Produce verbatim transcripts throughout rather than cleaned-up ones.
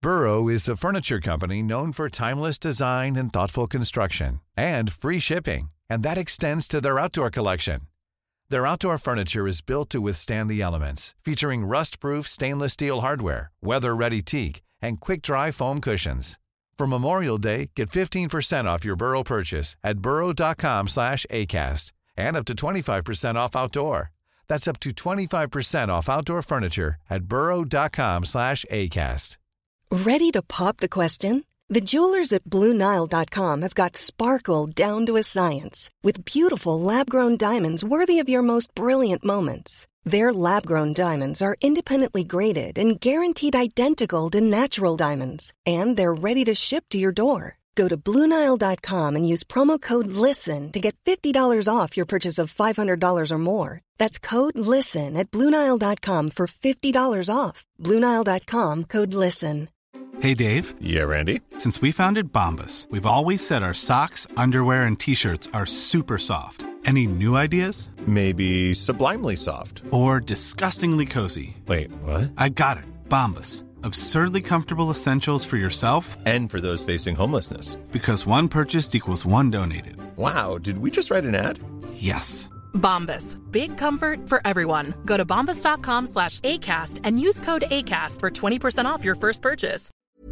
Burrow is a furniture company known for timeless design and thoughtful construction, and free shipping, and that extends to their outdoor collection. Their outdoor furniture is built to withstand the elements, featuring rust-proof stainless steel hardware, weather-ready teak, and quick-dry foam cushions. For Memorial Day, get fifteen percent off your Burrow purchase at burrow.com slash ACAST and up to twenty-five percent off outdoor. That's up to twenty-five percent off outdoor furniture at burrow.com slash ACAST. Ready to pop the question? The jewelers at Blue Nile dot com have got sparkle down to a science with beautiful lab-grown diamonds worthy of your most brilliant moments. Their lab-grown diamonds are independently graded and guaranteed identical to natural diamonds, and they're ready to ship to your door. Go to Blue Nile dot com and use promo code LISTEN to get fifty dollars off your purchase of five hundred dollars or more. That's code LISTEN at Blue Nile dot com for fifty dollars off. Blue Nile dot com, code LISTEN. Hey, Dave. Yeah, Randy. Since we founded Bombas, we've always said our socks, underwear, and T-shirts are super soft. Any new ideas? Maybe sublimely soft. Or disgustingly cozy. Wait, what? I got it. Bombas. Absurdly comfortable essentials for yourself and for those facing homelessness. Because one purchased equals one donated. Wow, did we just write an ad? Yes. Bombas. Big comfort for everyone. Go to bombas.com slash ACAST and use code ACAST for twenty percent off your first purchase.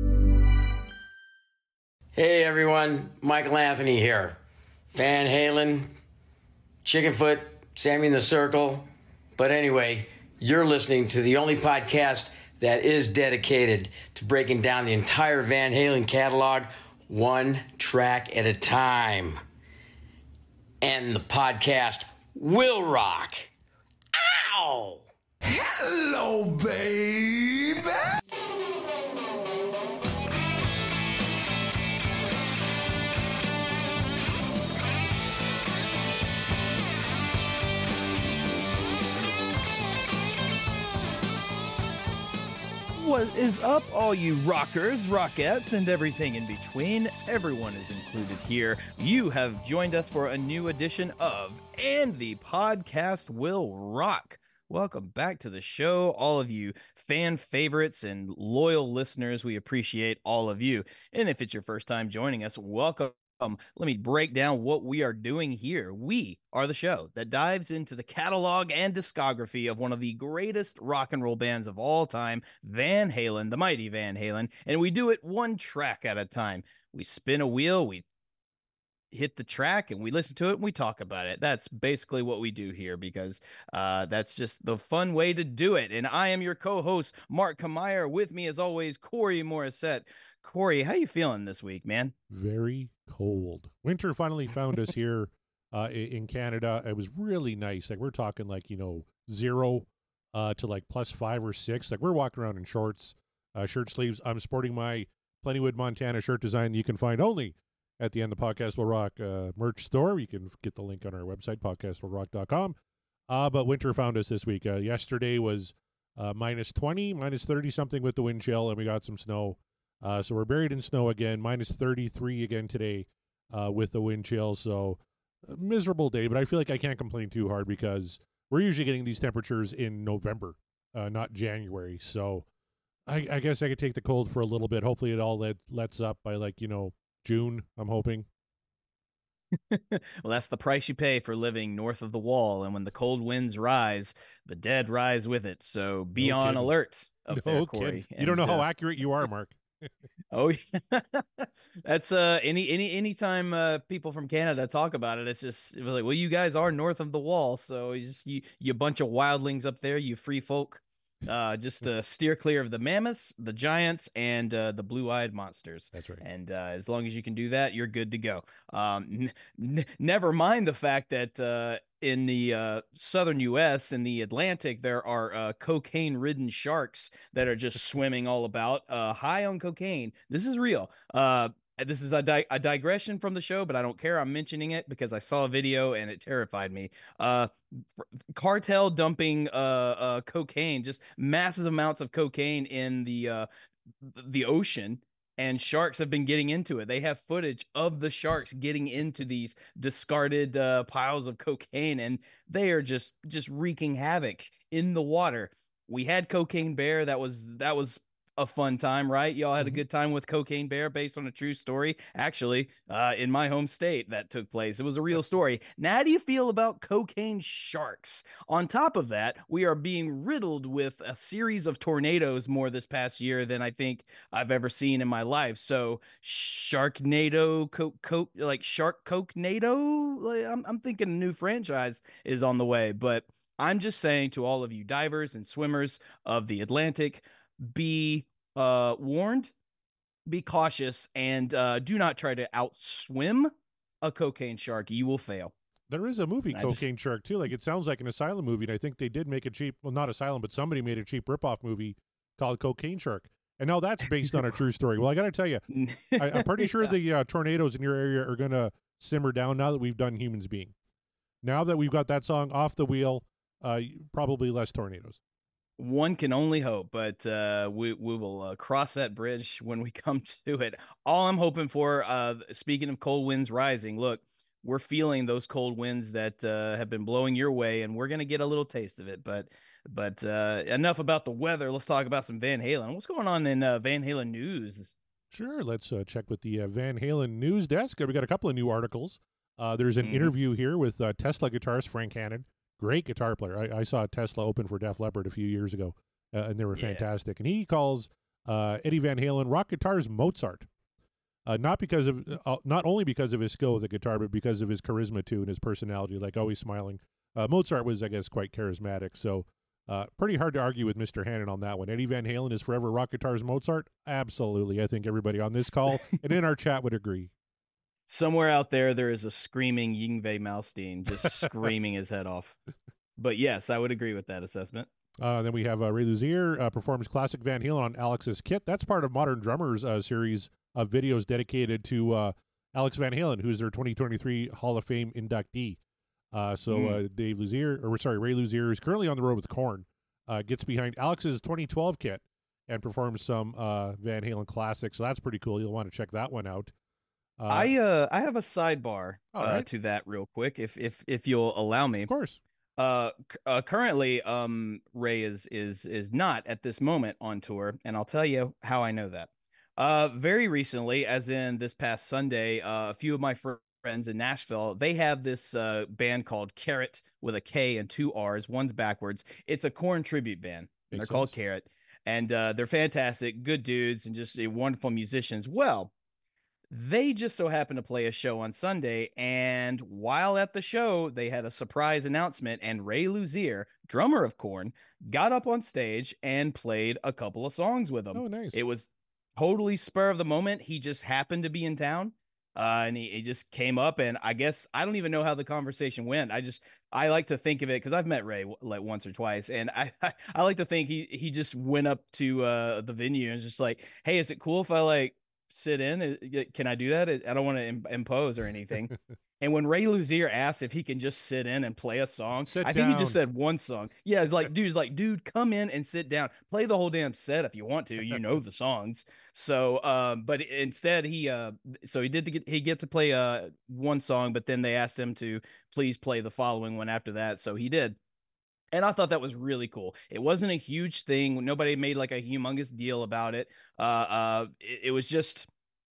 Hey everyone, Michael Anthony here. Van Halen, Chickenfoot, Sammy in the Circle. But anyway, you're listening to the only podcast that is dedicated to breaking down the entire Van Halen catalog one track at a time. And the podcast will rock. Ow! Hello, baby! What is up, all you rockers, rockettes, and everything in between? Everyone is included here. You have joined us for a new edition of And the Podcast Will Rock. Welcome back to the show, all of you fan favorites and loyal listeners. We appreciate all of you. And if it's your first time joining us, welcome. Um, let me break down what we are doing here. We are the show that dives into the catalog and discography of one of the greatest rock and roll bands of all time, Van Halen, the mighty Van Halen, and we do it one track at a time. We spin a wheel, we hit the track, and we listen to it, and we talk about it. That's basically what we do here because uh, that's just the fun way to do it. And I am your co-host, Mark Kamier. With me, as always, Corey Morissette. Corey, how you feeling this week, man? Very cold. Winter finally found us here uh, in Canada. It was really nice. Like we're talking like, you know, zero uh, to like plus five or six. Like we're walking around in shorts, uh, shirt sleeves. I'm sporting my Plentywood, Montana shirt design that you can find only at the End of the Podcast Will Rock uh, merch store. You can get the link on our website, podcast will rock dot com. Uh, but winter found us this week. Uh, yesterday was uh, minus twenty, minus thirty something with the wind chill, and we got some snow. Uh, so we're buried in snow again, minus thirty-three again today uh, with the wind chill. So a miserable day, but I feel like I can't complain too hard because we're usually getting these temperatures in November, uh, not January. So I, I guess I could take the cold for a little bit. Hopefully it all let, lets up by like, you know, June, I'm hoping. Well, that's the price you pay for living north of the wall. And when the cold winds rise, the dead rise with it. So be No on kidding. alert up No there, kidding. Corey. You don't know And, how uh, accurate you are, Mark. Oh, yeah. That's uh any any anytime uh people from Canada talk about it, it's just it was like, well, you guys are north of the wall, so you just you you bunch of wildlings up there, you free folk. Uh, just uh, steer clear of the mammoths, the giants, and uh, the blue-eyed monsters. That's right. And uh, as long as you can do that, you're good to go. Um, n- n- never mind the fact that uh, in the uh, southern U S, in the Atlantic, there are uh, cocaine-ridden sharks that are just swimming all about, uh, high on cocaine. This is real. Uh, this is a, di- a digression from the show, but I don't care. I'm mentioning it because I saw a video and it terrified me. Uh, cartel dumping uh, uh, cocaine, just massive amounts of cocaine in the uh, the ocean, and sharks have been getting into it. They have footage of the sharks getting into these discarded uh, piles of cocaine, and they are just just wreaking havoc in the water. We had Cocaine Bear that was that was a fun time, right? Y'all had a Mhm. good time with Cocaine Bear based on a true story. Actually, uh, in my home state, that took place. It was a real story. Now, how do you feel about cocaine sharks? On top of that, we are being riddled with a series of tornadoes more this past year than I think I've ever seen in my life. So, Sharknado, Coke, Coke, like Shark Coke-nado? Like, I'm, I'm thinking a new franchise is on the way, but I'm just saying to all of you divers and swimmers of the Atlantic, be uh, warned, be cautious, and uh, do not try to outswim a cocaine shark. You will fail. There is a movie, I Cocaine just- Shark, too. Like, it sounds like an Asylum movie, and I think they did make a cheap, well, not Asylum, but somebody made a cheap ripoff movie called Cocaine Shark. And now that's based on a true story. Well, I got to tell you, I, I'm pretty sure Yeah. the uh, tornadoes in your area are going to simmer down now that we've done Humans Being. Now that we've got that song off the wheel, uh, probably less tornadoes. One can only hope, but uh, we we will uh, cross that bridge when we come to it. All I'm hoping for, uh, speaking of cold winds rising, look, we're feeling those cold winds that uh, have been blowing your way, and we're gonna get a little taste of it. But but uh, enough about the weather. Let's talk about some Van Halen. What's going on in uh, Van Halen news? Sure. Let's uh, check with the uh, Van Halen news desk. We got a couple of new articles. Uh, there's an Mhm. interview here with uh, Tesla guitarist Frank Hannon. Great guitar player. I, I saw Tesla open for Def Leppard a few years ago, uh, and they were Yeah. fantastic. And he calls uh, Eddie Van Halen rock guitar's Mozart. Uh, not because of, uh, not only because of his skill with the guitar, but because of his charisma too and his personality, like always smiling. Uh, Mozart was, I guess, quite charismatic. So, uh, pretty hard to argue with Mister Hannon on that one. Eddie Van Halen is forever rock guitar's Mozart. Absolutely, I think everybody on this call and in our chat would agree. Somewhere out there, there is a screaming Yngwie Malmsteen just screaming his head off. But yes, I would agree with that assessment. Uh, then we have uh, Ray Luzier uh, performs classic Van Halen on Alex's Kit. That's part of Modern Drummers uh, series of videos dedicated to uh, Alex Van Halen, who's their twenty twenty-three Hall of Fame inductee. Uh, so Mm. uh, Dave Luzier, or sorry, Ray Luzier, is currently on the road with Korn, uh, gets behind Alex's twenty twelve kit and performs some uh, Van Halen classics. So that's pretty cool. You'll want to check that one out. Uh, I uh I have a sidebar All uh, right. to that real quick, if if if you'll allow me. Of course. Uh, c- uh, currently, um, Ray is is is not at this moment on tour, and I'll tell you how I know that. Uh, very recently, as in this past Sunday, uh, a few of my fr- friends in Nashville, they have this uh band called Carrot with a K and two R's. One's backwards. It's a Korn tribute band. And Makes they're called sense. Carrot, and uh, they're fantastic, good dudes, and just uh, wonderful musicians. Well, they just so happened to play a show on Sunday, and while at the show, they had a surprise announcement, and Ray Luzier, drummer of Korn, got up on stage and played a couple of songs with them. Oh, nice. It was totally spur of the moment. He just happened to be in town, uh, and he, he just came up, and I guess I don't even know how the conversation went. I just I like to think of it because I've met Ray w- like once or twice, and I, I I like to think he he just went up to uh, the venue and was just like, "Hey, is it cool if I like sit in? Uh, Can I do that? I don't want to Im- impose or anything." And when Ray Luzier asked if he can just sit in and play a song, Sit I think he just down. said one song. Yeah, it's like, dude's like, dude, come in and sit down. Play the whole damn set if you want to. You know the songs. So, um, but instead he, uh, so he did to get, he get to play uh one song, but then they asked him to please play the following one after that. So he did. And I thought that was really cool. It wasn't a huge thing. Nobody made like a humongous deal about it. Uh, uh, it, it was just,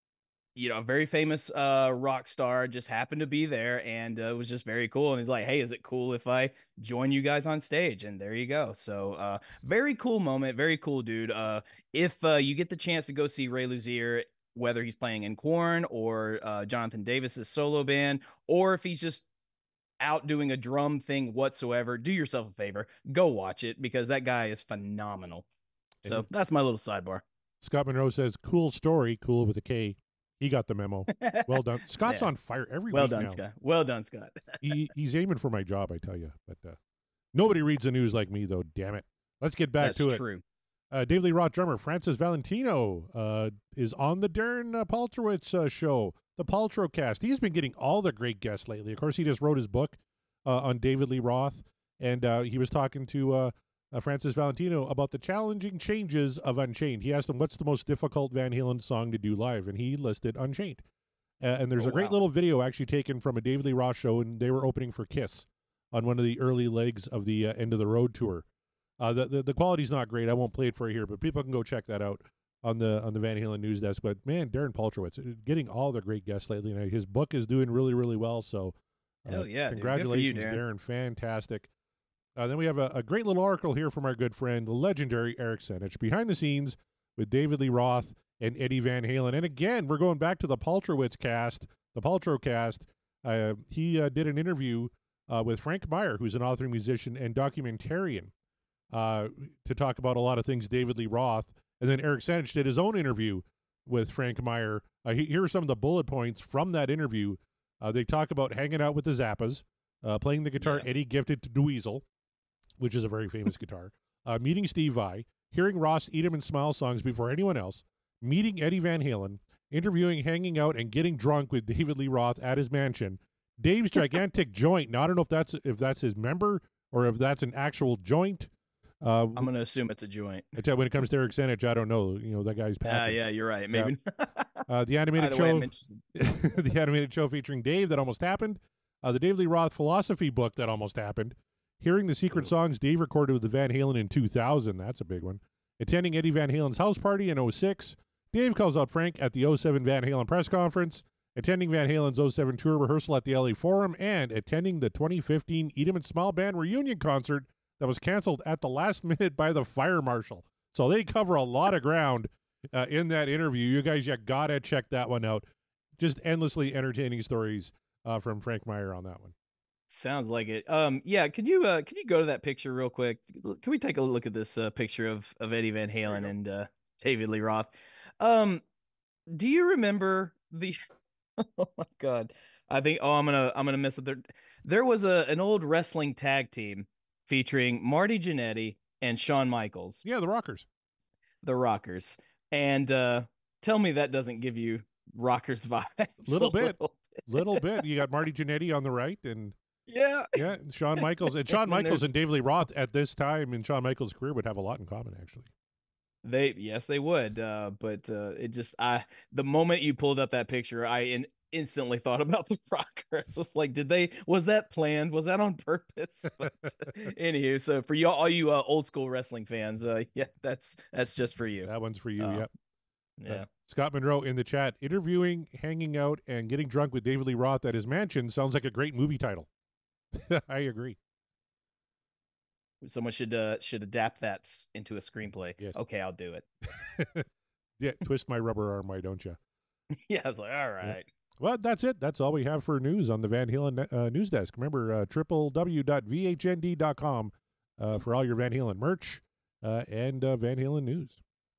you know, a very famous uh rock star just happened to be there, and uh, it was just very cool. And he's like, "Hey, is it cool if I join you guys on stage?" And there you go. So, uh, very cool moment, very cool dude. Uh, if uh, you get the chance to go see Ray Luzier, whether he's playing in Korn or uh, Jonathan Davis's solo band, or if he's just out doing a drum thing whatsoever, do yourself a favor, go watch it because that guy is phenomenal. So And- that's my little sidebar. Scott Monroe says, cool story, cool with a K. He got the memo. Well done. Scott's Yeah. on fire every Well week done, now. Scott. Well done, Scott. he, he's aiming for my job, I tell you. But uh, nobody reads the news like me, though. Damn it. Let's get back That's to it. true. Uh, Dave Lee Roth drummer Francis Valentino uh, is on the Darren uh, Paltrowitz uh, show, the Paltrowcast. He's been getting all the great guests lately. Of course, he just wrote his book uh, on David Lee Roth, and uh, he was talking to uh, uh, Francis Valentino about the challenging changes of Unchained. He asked him, what's the most difficult Van Halen song to do live? And he listed Unchained. Uh, and there's Oh, a great wow. little video actually taken from a David Lee Roth show, and they were opening for Kiss on one of the early legs of the uh, End of the Road tour. Uh, the, the the quality's not great. I won't play it for you here, but people can go check that out on the on the Van Halen news desk. But man, Darren Paltrowitz getting all the great guests lately. And his book is doing really really well. So uh, hell yeah, congratulations, dude. Good for you, Darren. Darren. Fantastic. Uh, then we have a, a great little article here from our good friend, the legendary Eric Senich, behind the scenes with David Lee Roth and Eddie Van Halen. And again, we're going back to the Paltrowitz cast, the Paltrow cast. Uh, he uh, did an interview uh, with Frank Meyer, who's an author, musician, and documentarian, uh, to talk about a lot of things David Lee Roth. And then Eric Senich did his own interview with Frank Meyer. Uh, he, here are some of the bullet points from that interview. Uh, they talk about hanging out with the Zappas, uh, playing the guitar Yeah. Eddie gifted to Dweezil, which is a very famous guitar, uh, meeting Steve Vai, hearing Ross Eat 'Em and Smile songs before anyone else, meeting Eddie Van Halen, interviewing, hanging out, and getting drunk with David Lee Roth at his mansion, Dave's gigantic joint. Now, I don't know if that's if that's his member or if that's an actual joint. Uh, I'm going to assume it's a joint. I tell you, when it comes to Eric Senich, I don't know. You know, that guy's Ah, packing. yeah, you're right. Maybe. Uh, the animated Either way, I'm show, interested. the animated show featuring Dave that almost happened, uh, the David Lee Roth philosophy book that almost happened, hearing the secret songs Dave recorded with the Van Halen in two thousand, that's a big one, attending Eddie Van Halen's house party in oh six, Dave calls out Frank at the oh seven Van Halen press conference, attending Van Halen's oh seven tour rehearsal at the L A Forum, and attending the twenty fifteen Eat 'Em and Smile Band reunion concert that was canceled at the last minute by the fire marshal. So they cover a lot of ground uh, in that interview. You guys, you gotta check that one out. Just endlessly entertaining stories uh, from Frank Meyer on that one. Sounds like it. Um, yeah. Could you uh, could you go to that picture real quick? Can we take a look at this uh, picture of of Eddie Van Halen and uh, David Lee Roth? Um, do you remember the? Oh my God! I think. Oh, I'm gonna I'm gonna miss it. There, there was a an old wrestling tag team featuring Marty Jannetty and Shawn Michaels. Yeah, the Rockers. The Rockers. And uh, tell me that doesn't give you Rockers vibes. Little a bit. Little bit. Little bit. You got Marty Jannetty on the right, and yeah, yeah, Shawn Michaels and Shawn And then Michaels there's- and David Lee Roth at this time in Shawn Michaels' career would have a lot in common, actually. They yes, they would. Uh, but uh, it just I the moment you pulled up that picture, I in, instantly thought about the Rockers. It's like, did they? Was that planned? Was that on purpose? But anywho, so for you all you uh, old school wrestling fans, uh, yeah, that's that's just for you. That one's for you. Uh, Yep. Yeah. Uh, Scott Monroe in the chat, interviewing, hanging out, and getting drunk with David Lee Roth at his mansion sounds like a great movie title. I agree. Someone should uh, should adapt that s- into a screenplay. Yes. Okay, I'll do it. Yeah, twist my rubber arm, why don't you? Yeah, I was like, all right. Well, that's it. That's all we have for news on the Van Halen uh, news desk. Remember, uh, w w w dot v h n d dot com uh, for all your Van Halen merch uh, and uh, Van Halen news.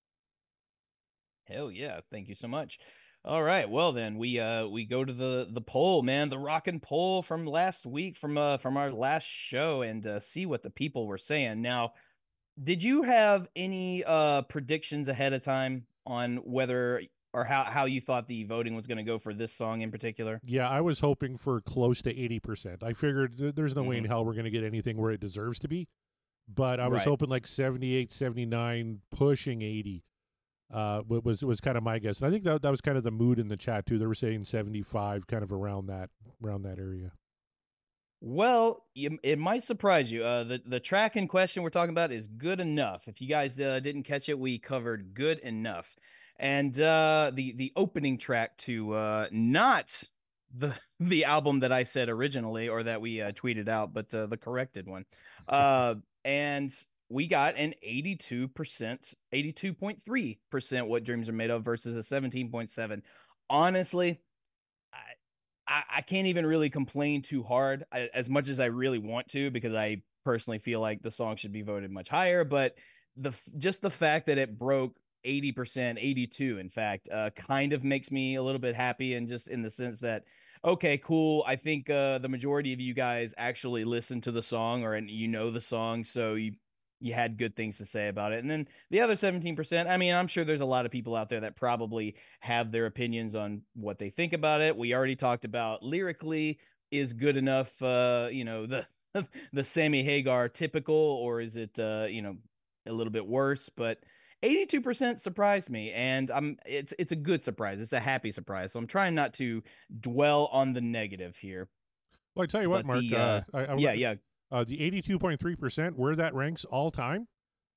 Hell yeah, thank you so much. All right, well then we uh we go to the the poll, man, the rockin' poll from last week from uh from our last show and uh, see what the people were saying. Now, did you have any uh predictions ahead of time on whether or how how you thought the voting was going to go for this song in particular? Yeah, I was hoping for close to eighty percent. I figured th- there's no way in Mhm. hell we're going to get anything where it deserves to be. But I was Right. hoping like seventy-eight, seventy-nine, pushing eighty uh, wa- was was kind of my guess. And I think that that was kind of the mood in the chat, too. They were saying seventy-five, kind of around that around that area. Well, you, it might surprise you. Uh, the the track in question we're talking about is "Good Enough." If you guys uh, didn't catch it, we covered "Good Enough," and uh, the the opening track to uh, not the the album that I said originally or that we uh, tweeted out, but uh, the corrected one. Uh, and we got an eighty-two percent, eighty-two point three percent "What Dreams Are Made Of" versus a seventeen point seven. Honestly, I, I can't even really complain too hard I, as much as I really want to, because I personally feel like the song should be voted much higher. But the f- just the fact that it broke eighty percent, eighty-two, in fact, uh, kind of makes me a little bit happy. And just in the sense that, okay, cool. I think uh, the majority of you guys actually listen to the song, or and you know the song, so you you had good things to say about it. And then the other seventeen percent, I mean, I'm sure there's a lot of people out there that probably have their opinions on what they think about it. We already talked about lyrically, is Good Enough, uh, you know, the the Sammy Hagar typical, or is it, uh, you know, a little bit worse? But eighty-two percent surprised me, and I'm it's it's a good surprise. It's a happy surprise. So I'm trying not to dwell on the negative here. Well, I tell you what, But Mark. the, uh, uh, I, I, Yeah, yeah. Uh, the eighty-two point three percent, where that ranks all time,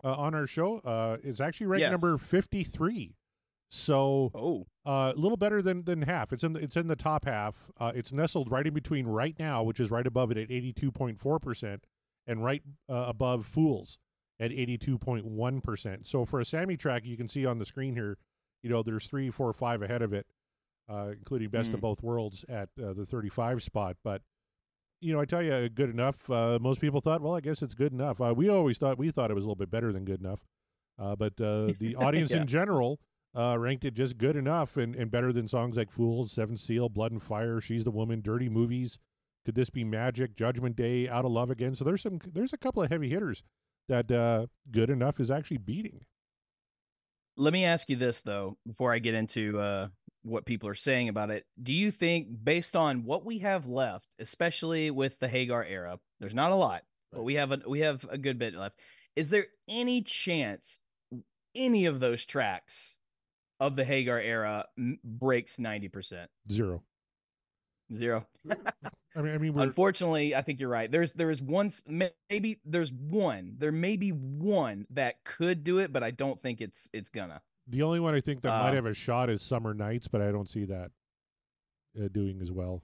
uh, on our show. Uh, it's actually ranked Yes. number fifty-three. So Oh, uh, a little better than than half. It's in the, it's in the top half. Uh, it's nestled right in between Right Now, which is right above it at eighty-two point four percent, and right uh, above Fools at eighty-two point one percent. So for a Sammy track, you can see on the screen here, you know, there's three, four, five ahead of it, uh, including Best Mm. of Both Worlds at uh, the thirty-five spot. But you know, I tell you, good enough. Uh, most people thought, well, I guess it's good enough. Uh, we always thought we thought it was a little bit better than good enough, uh, but uh, the audience Yeah. in general uh, ranked it just good enough and, and better than songs like Fools, Seven Seal, Blood and Fire, She's the Woman, Dirty Movies, Could This Be Magic, Judgment Day, Out of Love Again. So there's some there's a couple of heavy hitters that uh, good enough is actually beating. let me ask you this though, before I get into uh, what people are saying about it. Do you think, based on what we have left, especially with the Hagar era, there's not a lot, but we have a we have a good bit left. Is there any chance any of those tracks of the Hagar era m- breaks ninety percent? Zero. Zero. I mean, I mean, we're, Unfortunately, I think you're right. There's there is one s- may- maybe there's one there may be one that could do it, but I don't think it's it's gonna. the only one I think that might Um, have a shot is Summer Nights, but I don't see that uh, doing as well.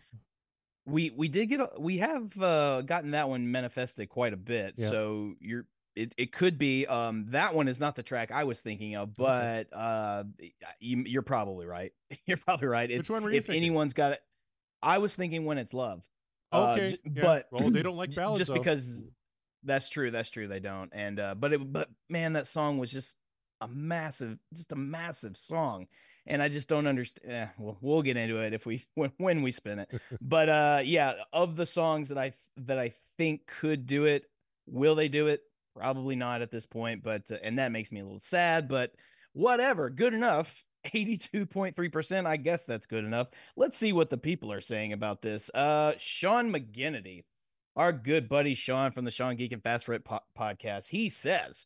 We we did get a, we have uh, gotten that one manifested quite a bit. Yeah. So you're it, it could be um that one is not the track I was thinking of, but uh you, you're probably right. You're probably right. It's, Which one were you if thinking? anyone's got it, I was thinking When It's Love. Uh, Okay, j- yeah. but Well, they don't like ballads, just though. because that's true. That's true. They don't. And uh, but it but man, that song was just a massive, just a massive song. And I just don't understand. Eh, well, we'll get into it if we when, when we spin it. But uh, yeah, of the songs that I that I think could do it, will they do it? Probably not at this point. But uh, and that makes me a little sad. But whatever, good enough. eighty-two point three percent. I guess that's good enough. Let's see what the people are saying about this. Uh, Sean McGinnity, our good buddy Sean from the Sean Geek and Fast Foot po- podcast, he says.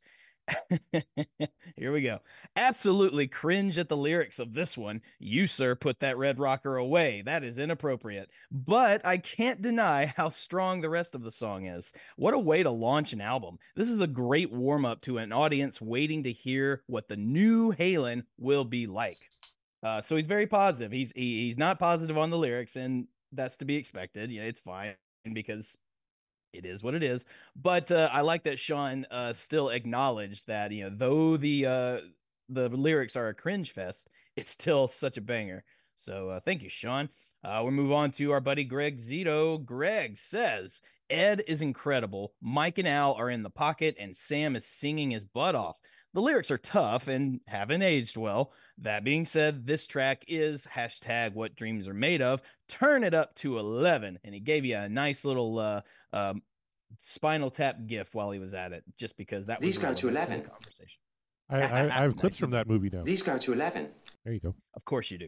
Here we go. Absolutely cringe at the lyrics of this one. You, sir, put that red rocker away. That is inappropriate. But I can't deny how strong the rest of the song is. What a way to launch an album. This is a great warm up to an audience waiting to hear what the new Halen will be like. Uh, so he's very positive. He's he, he's not positive on the lyrics, and that's to be expected. You know, it's fine because it is what it is. But uh, I like that Sean uh, still acknowledged that, you know, though the uh, the lyrics are a cringe fest, it's still such a banger. So uh, thank you, Sean. Uh, we'll move on to our buddy Greg Zito. Greg says, Ed is incredible. Mike and Al are in the pocket, and Sam is singing his butt off. The lyrics are tough and haven't aged well. That being said, this track is hashtag what dreams are made of. Turn it up to eleven. And he gave you a nice little uh, um, Spinal Tap gif while he was at it, just because that These was go to relevant eleven. the conversation. I, I, I have clips Nice. from that movie now. These go to eleven. There you go. Of course you do.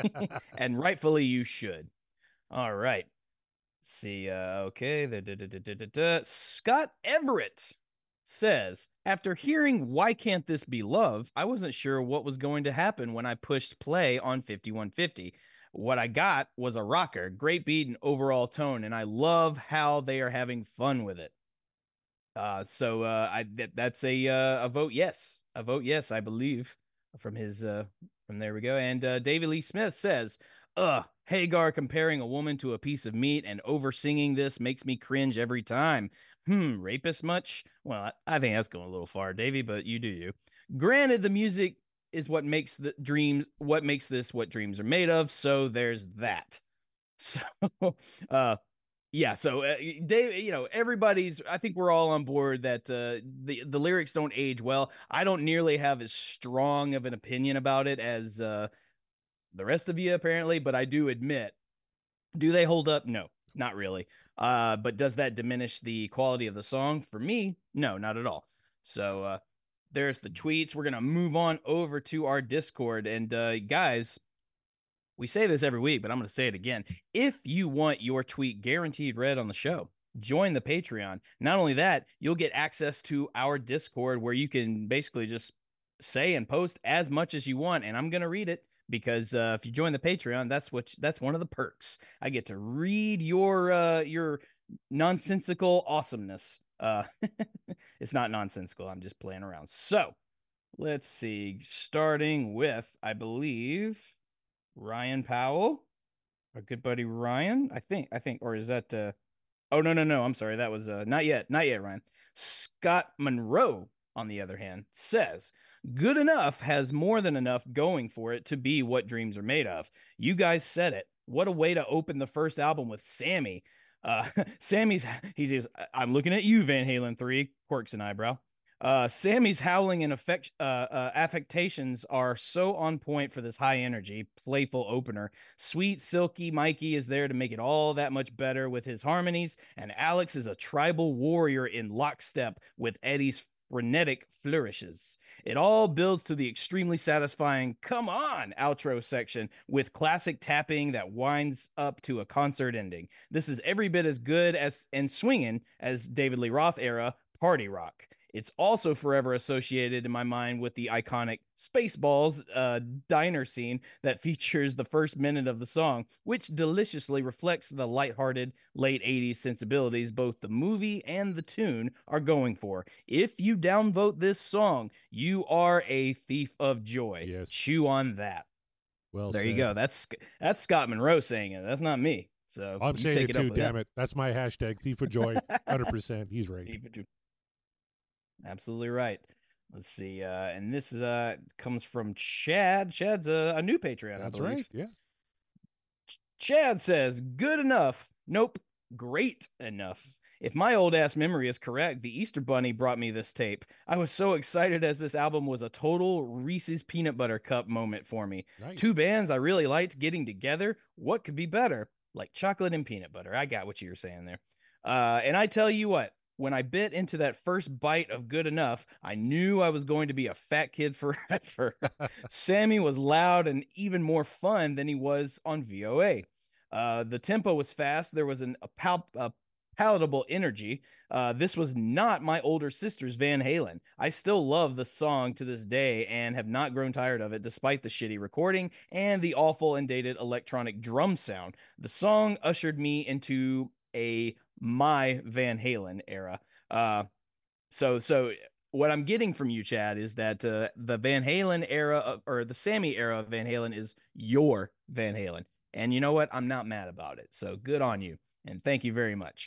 And rightfully you should. All right. Let's see. Uh, okay. The, da, da, da, da, da, da. Scott Everett says, after hearing Why Can't This Be Love, I wasn't sure what was going to happen when I pushed play on fifty-one fifty. What I got was a rocker, great beat and overall tone, and I love how they are having fun with it. Uh, so uh, I that, that's a uh, a vote yes, a vote yes, I believe, from his uh, from there we go. And uh, David Lee Smith says, "Ugh, Hagar comparing a woman to a piece of meat and over singing this makes me cringe every time. Hmm, rapist much? Well, I, I think that's going a little far, Davey, but you do you. Granted, the music is what makes the dreams, what makes this what dreams are made of. So there's that. So, uh, yeah. So, uh, Dave, you know, everybody's. I think we're all on board that uh, the the lyrics don't age well. I don't nearly have as strong of an opinion about it as uh, the rest of you, apparently. But I do admit, do they hold up? No, not really. Uh, but does that diminish the quality of the song? For me, no, not at all. So uh, there's the tweets. We're gonna move on over to our Discord, and uh, guys. We say this every week, but I'm going to say it again. If you want your tweet guaranteed read on the show, join the Patreon. Not only that, you'll get access to our Discord where you can basically just say and post as much as you want. And I'm going to read it because uh, if you join the Patreon, that's what that's one of the perks. I get to read your uh, your nonsensical awesomeness. Uh, it's not nonsensical. I'm just playing around. So let's see. Starting with, I believe, Ryan Powell, our good buddy Ryan. I think, I think, or is that? Uh, oh no, no, no. I'm sorry. That was uh, not yet, not yet, Ryan. Scott Monroe, on the other hand, says, "Good enough has more than enough going for it to be what dreams are made of." You guys said it. What a way to open the first album with Sammy. Uh, Sammy's, he says, "I'm looking at you, Van Halen three, quirks an eyebrow." Uh, Sammy's howling and affect, uh, uh, affectations are so on point for this high energy, playful opener. Sweet, silky Mikey is there to make it all that much better with his harmonies, and Alex is a tribal warrior in lockstep with Eddie's frenetic flourishes. It all builds to the extremely satisfying "come on" outro section with classic tapping that winds up to a concert ending. This is every bit as good as and swinging as David Lee Roth era party rock. It's also forever associated in my mind with the iconic Spaceballs uh, diner scene that features the first minute of the song, which deliciously reflects the lighthearted late eighties sensibilities both the movie and the tune are going for. If you downvote this song, you are a thief of joy. Yes. Chew on that. Well, there said. you go. That's that's Scott Monroe saying it. That's not me. So I'm saying take it, it too. up Damn him. it! That's my hashtag. Thief of joy. one hundred percent. He's right. Thief of joy. Absolutely right. Let's see. Uh, and this is uh comes from Chad. Chad's a, a new Patreon. That's I believe. right. Yeah. Chad says, "Good enough. Nope. Great enough. If my old ass memory is correct, the Easter Bunny brought me this tape. I was so excited as this album was a total Reese's Peanut Butter Cup moment for me. Nice. Two bands I really liked getting together. What could be better? Like chocolate and peanut butter." I got what you were saying there. Uh, and I tell you what, when I bit into that first bite of Good Enough, I knew I was going to be a fat kid forever. Sammy was loud and even more fun than he was on V O A. Uh, the tempo was fast. There was an, a, pal- a palatable energy. Uh, this was not my older sister's Van Halen. I still love the song to this day and have not grown tired of it despite the shitty recording and the awful and dated electronic drum sound. The song ushered me into a my Van Halen era. Uh, so, so what I'm getting from you, Chad, is that uh, the Van Halen era of, or the Sammy era of Van Halen is your Van Halen. And you know what? I'm not mad about it. So good on you. And thank you very much.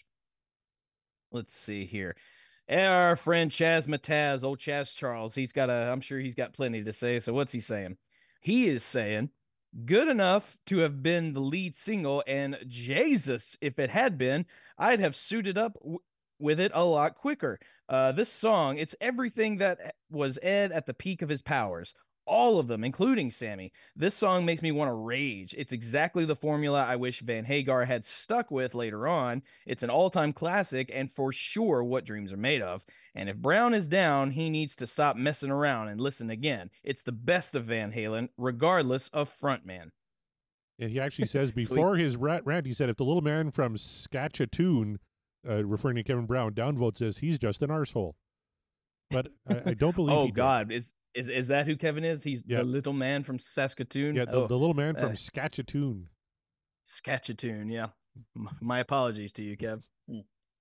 Let's see here. Our friend Chaz Mataz, old Chaz Charles, he's got a, I'm sure he's got plenty to say. So what's he saying? He is saying, "Good enough to have been the lead single, and Jesus, if it had been, I'd have suited up w- with it a lot quicker. Uh, this song, it's everything that was Ed at the peak of his powers. All of them, including Sammy. This song makes me want to rage. It's exactly the formula I wish Van Hagar had stuck with later on. It's an all-time classic and for sure what dreams are made of. And if Brown is down, he needs to stop messing around and listen again. It's the best of Van Halen, regardless of frontman." And he actually says before his rat rant, he said, if the little man from Saskatchewan, uh, referring to Kevin Brown, downvotes this, he's just an arsehole. But I, I don't believe. Oh he God, did. is is is that who Kevin is? He's Yeah. the little man from Saskatoon. Yeah, the, oh, the little man from uh, Saskatchewan. Saskatchewan. Yeah, M- my apologies to you, Kev. Hmm.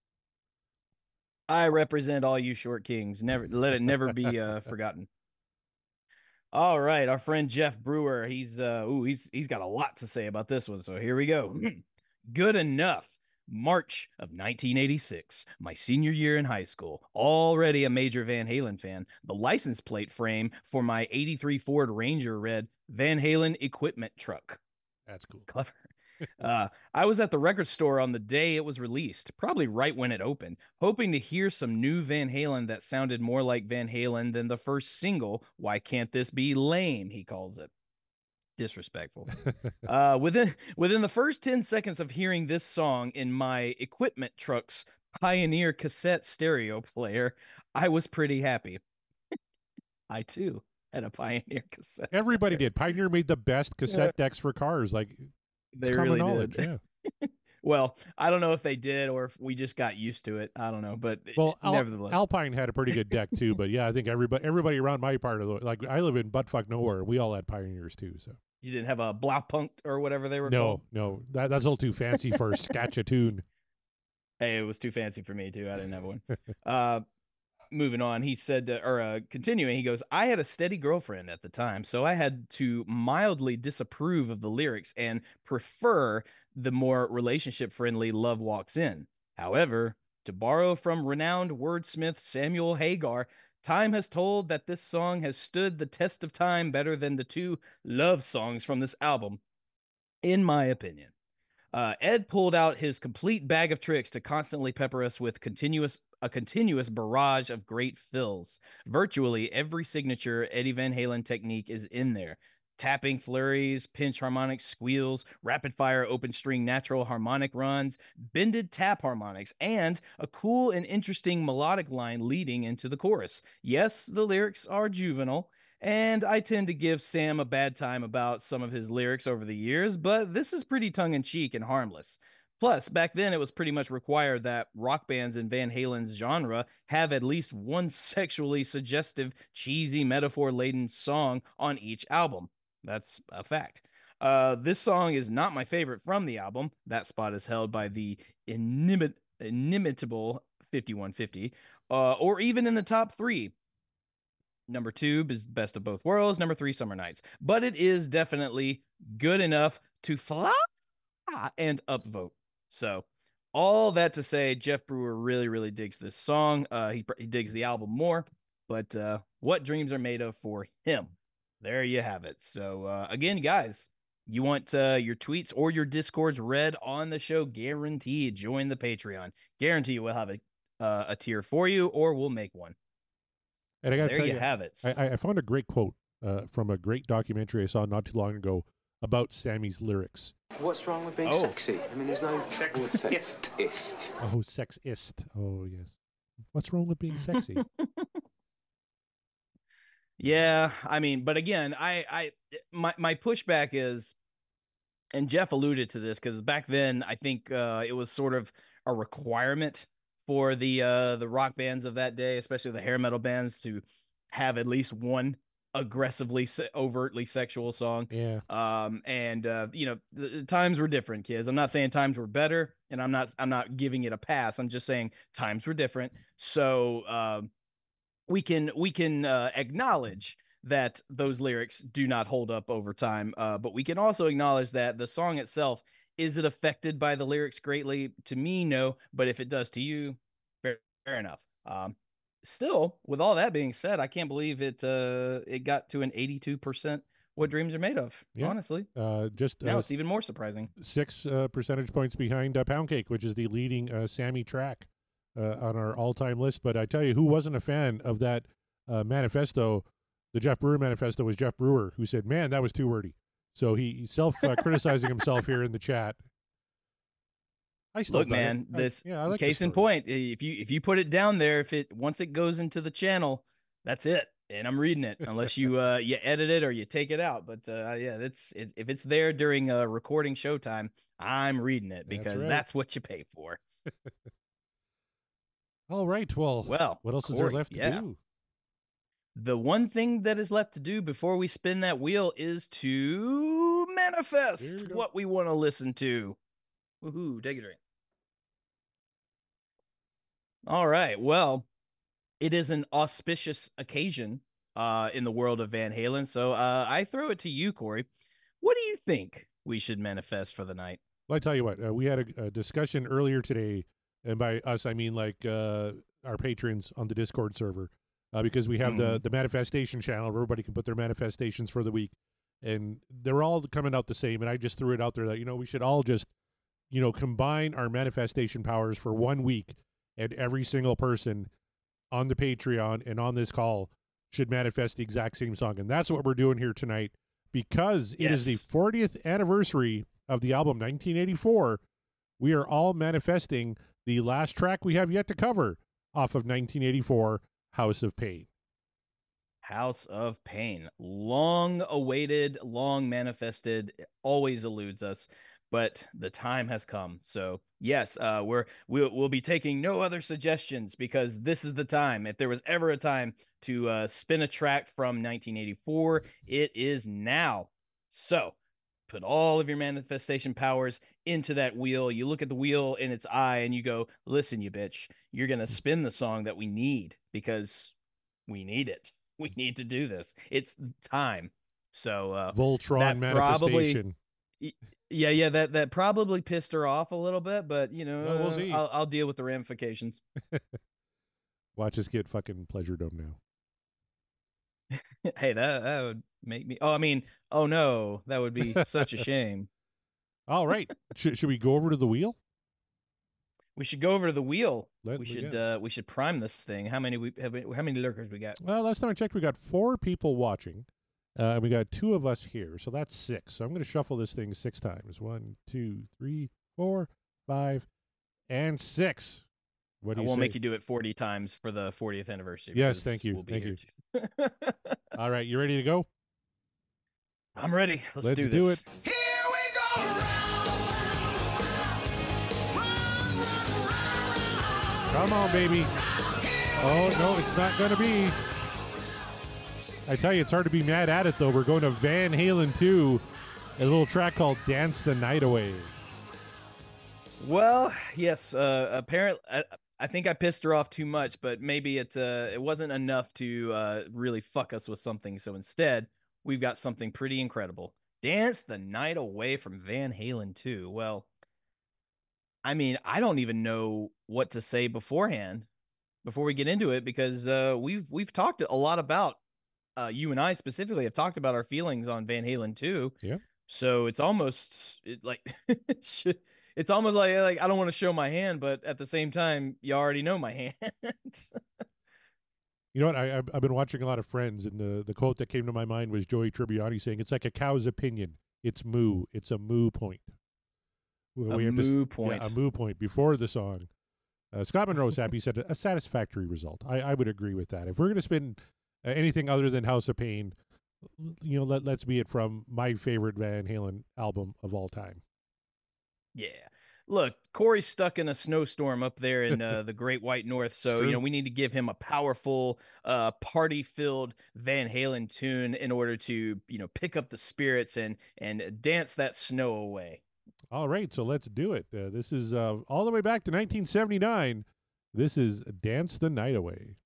I represent all you short kings. Never let it never be uh, forgotten. All right, our friend Jeff Brewer. He's uh, ooh, he's he's got a lot to say about this one. So here we go. Good enough. March of nineteen eighty-six, my senior year in high school. Already a major Van Halen fan. The license plate frame for my eighty-three Ford Ranger read Van Halen Equipment Truck. That's cool. Clever. uh, I was at the record store on the day it was released, probably right when it opened, hoping to hear some new Van Halen that sounded more like Van Halen than the first single, Why Can't This Be Lame, he calls it. Disrespectful. uh, within within the first ten seconds of hearing this song in my equipment truck's Pioneer cassette stereo player, I was pretty happy. I too had a Pioneer cassette. Everybody player. did. Pioneer made the best cassette decks for cars. Like, They it's common really knowledge. did. Yeah. Well, I don't know if they did or if we just got used to it. I don't know, but Well, Al- nevertheless, Alpine had a pretty good deck too. But yeah, I think everybody everybody around my part of the like I live in buttfuck nowhere. We all had Pioneers too. So you didn't have a Blaupunkt or whatever they were no, called. no, that that's a little too fancy for Saskatchewan. Hey, it was too fancy for me too. I didn't have one. uh, moving on, he said, uh, or uh, continuing, he goes, I had a steady girlfriend at the time, so I had to mildly disapprove of the lyrics and prefer the more relationship friendly Love Walks In. However, to borrow from renowned wordsmith Samuel Hagar, time has told that this song has stood the test of time better than the two love songs from this album, in my opinion. Uh, Ed pulled out his complete bag of tricks to constantly pepper us with continuous a continuous barrage of great fills. Virtually every signature Eddie Van Halen technique is in there. Tapping flurries, pinch harmonics, squeals, rapid fire open string natural harmonic runs, bended tap harmonics, and a cool and interesting melodic line leading into the chorus. Yes, the lyrics are juvenile, and I tend to give Sam a bad time about some of his lyrics over the years, but this is pretty tongue in cheek and harmless. Plus, back then it was pretty much required that rock bands in Van Halen's genre have at least one sexually suggestive, cheesy, metaphor laden song on each album. That's a fact. Uh, this song is not my favorite from the album. That spot is held by the inimit- inimitable fifty-one fifty, uh, or even in the top three. Number two is Best of Both Worlds. Number three, Summer Nights. But it is definitely good enough to fly and upvote. So, all that to say, Jeff Brewer really, really digs this song. Uh, he, he digs the album more. But uh, what dreams are made of for him? There you have it. So, uh, again, guys, you want uh, your tweets or your Discords read on the show, guaranteed. Join the Patreon. Guarantee we'll have a, uh, a tier for you, or we'll make one. And I got to there tell you, you, have it. I, I found a great quote uh, from a great documentary I saw not too long ago about Sammy's lyrics. What's wrong with being oh. sexy? I mean, there's no sexist. Oh, sexist. Oh, yes. What's wrong with being sexy? Yeah, I mean, but again, I, I, my, my pushback is, and Jeff alluded to this because back then I think uh, it was sort of a requirement for the uh, the rock bands of that day, especially the hair metal bands, to have at least one aggressively, se- overtly sexual song. Yeah. Um, and uh, you know, the, the times were different, kids. I'm not saying times were better, and I'm not I'm not giving it a pass. I'm just saying times were different. So um, we can we can uh, acknowledge that those lyrics do not hold up over time, uh, but we can also acknowledge that the song itself. Is it affected by the lyrics greatly? To me, no. But if it does to you, fair, fair enough. Um, still, with all that being said, I can't believe it. Uh, it got to an eighty-two percent what dreams are made of. Yeah. Honestly, uh, just now uh, it's even more surprising. Six uh, percentage points behind uh, Pound Cake, which is the leading uh, Sammy track uh, on our all-time list. But I tell you, who wasn't a fan of that uh, manifesto? The Jeff Brewer manifesto was Jeff Brewer, who said, "Man, that was too wordy." So he self-criticizing uh, himself here in the chat. I still Look, man, I, this yeah, I like case in point. If you if you put it down there, if it once it goes into the channel, that's it, and I'm reading it. Unless you uh, you edit it or you take it out, but uh, yeah, that's it, if it's there during uh, recording showtime, I'm reading it because that's, right. that's what you pay for. All right. Well, well, what else Corey, is there left to yeah. do? The one thing that is left to do before we spin that wheel is to manifest what we want to listen to. Woohoo, take a drink. All right. Well, it is an auspicious occasion uh, in the world of Van Halen. So uh, I throw it to you, Corey. What do you think we should manifest for the night? Well, I tell you what, uh, we had a, a discussion earlier today, and by us, I mean like uh, our patrons on the Discord server. Uh, because we have mm. the, the manifestation channel where everybody can put their manifestations for the week. And they're all coming out the same. And I just threw it out there that, you know, we should all just, you know, combine our manifestation powers for one week. And every single person on the Patreon and on this call should manifest the exact same song. And that's what we're doing here tonight. Because yes. it is the fortieth anniversary of the album nineteen eighty-four. We are all manifesting the last track we have yet to cover off of nineteen eighty-four. House of Pain. House of Pain. Long awaited, long manifested, always eludes us, but the time has come. So yes, uh, we're, we'll, we'll be taking no other suggestions because this is the time. If there was ever a time to uh, spin a track from nineteen eighty-four, it is now. So put all of your manifestation powers into that wheel. You look at the wheel in its eye and you go, listen, you bitch, you're going to spin the song that we need because we need it. We need to do this. It's time. So uh, Voltron manifestation. Probably, yeah, yeah, that, that probably pissed her off a little bit, but, you know, well, we'll see. I'll, I'll deal with the ramifications. Watch us get fucking Pleasure Dome now. Hey, that, that would make me... Oh, I mean, oh, no, that would be such a shame. All right. should, should we go over to the wheel? We should go over to the wheel. Let, we should yeah. uh, we should prime this thing. How many we have? How many lurkers we got? Well, last time I checked, we got four people watching. Uh, and we got two of us here, so that's six. So I'm going to shuffle this thing six times. One, two, three, four, five, and six. What do I you won't say? make you do it forty times for the fortieth anniversary. Yes, thank you. We'll be thank here you. All right, you ready to go? I'm ready. Let's, Let's do, do this. it. Here we go. Come on, baby. Oh, no, it's not going to be. I tell you, it's hard to be mad at it, though. We're going to Van Halen two, a little track called Dance the Night Away. Well, yes. Uh, apparently, I, I think I pissed her off too much, but maybe it uh, it wasn't enough to uh, really fuck us with something. So instead, we've got something pretty incredible. Dance the Night Away from Van Halen two. Well, I mean, I don't even know what to say beforehand before we get into it because uh, we've we've talked a lot about uh, you and I specifically have talked about our feelings on Van Halen two. Yeah. So it's almost it, like it's almost like like I don't want to show my hand, but at the same time, you already know my hand. You know what? I, I've, I've been watching a lot of Friends, and the, the quote that came to my mind was Joey Tribbiani saying, "It's like a cow's opinion. It's moo. It's a moo point." A we have moo this, point. Yeah, a moo point before the song. Uh, Scott Monroe's happy. He said a satisfactory result. I, I would agree with that. If we're going to spin uh, anything other than House of Pain, you know, let, let's be it from my favorite Van Halen album of all time. Yeah. Look, Corey's stuck in a snowstorm up there in uh, the Great White North, so you know we need to give him a powerful, uh, party-filled Van Halen tune in order to you know pick up the spirits and and dance that snow away. All right, so let's do it. Uh, this is uh, all the way back to nineteen seventy-nine. This is Dance the Night Away.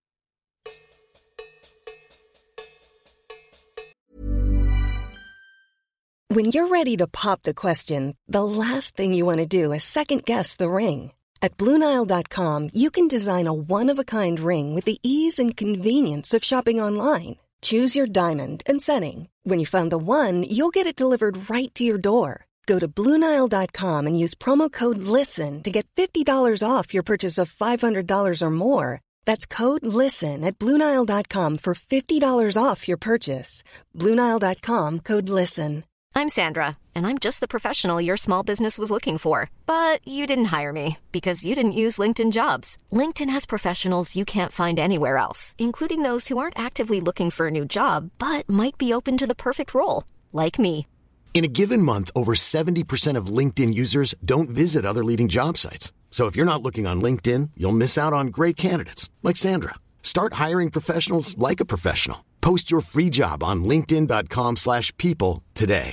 When you're ready to pop the question, the last thing you want to do is second-guess the ring. At Blue Nile dot com, you can design a one-of-a-kind ring with the ease and convenience of shopping online. Choose your diamond and setting. When you find the one, you'll get it delivered right to your door. Go to Blue Nile dot com and use promo code LISTEN to get fifty dollars off your purchase of five hundred dollars or more. That's code LISTEN at Blue Nile dot com for fifty dollars off your purchase. Blue Nile dot com, code LISTEN. I'm Sandra, and I'm just the professional your small business was looking for. But you didn't hire me because you didn't use LinkedIn Jobs. LinkedIn has professionals you can't find anywhere else, including those who aren't actively looking for a new job, but might be open to the perfect role, like me. In a given month, over seventy percent of LinkedIn users don't visit other leading job sites. So if you're not looking on LinkedIn, you'll miss out on great candidates like Sandra. Start hiring professionals like a professional. Post your free job on linkedin dot com slash people today.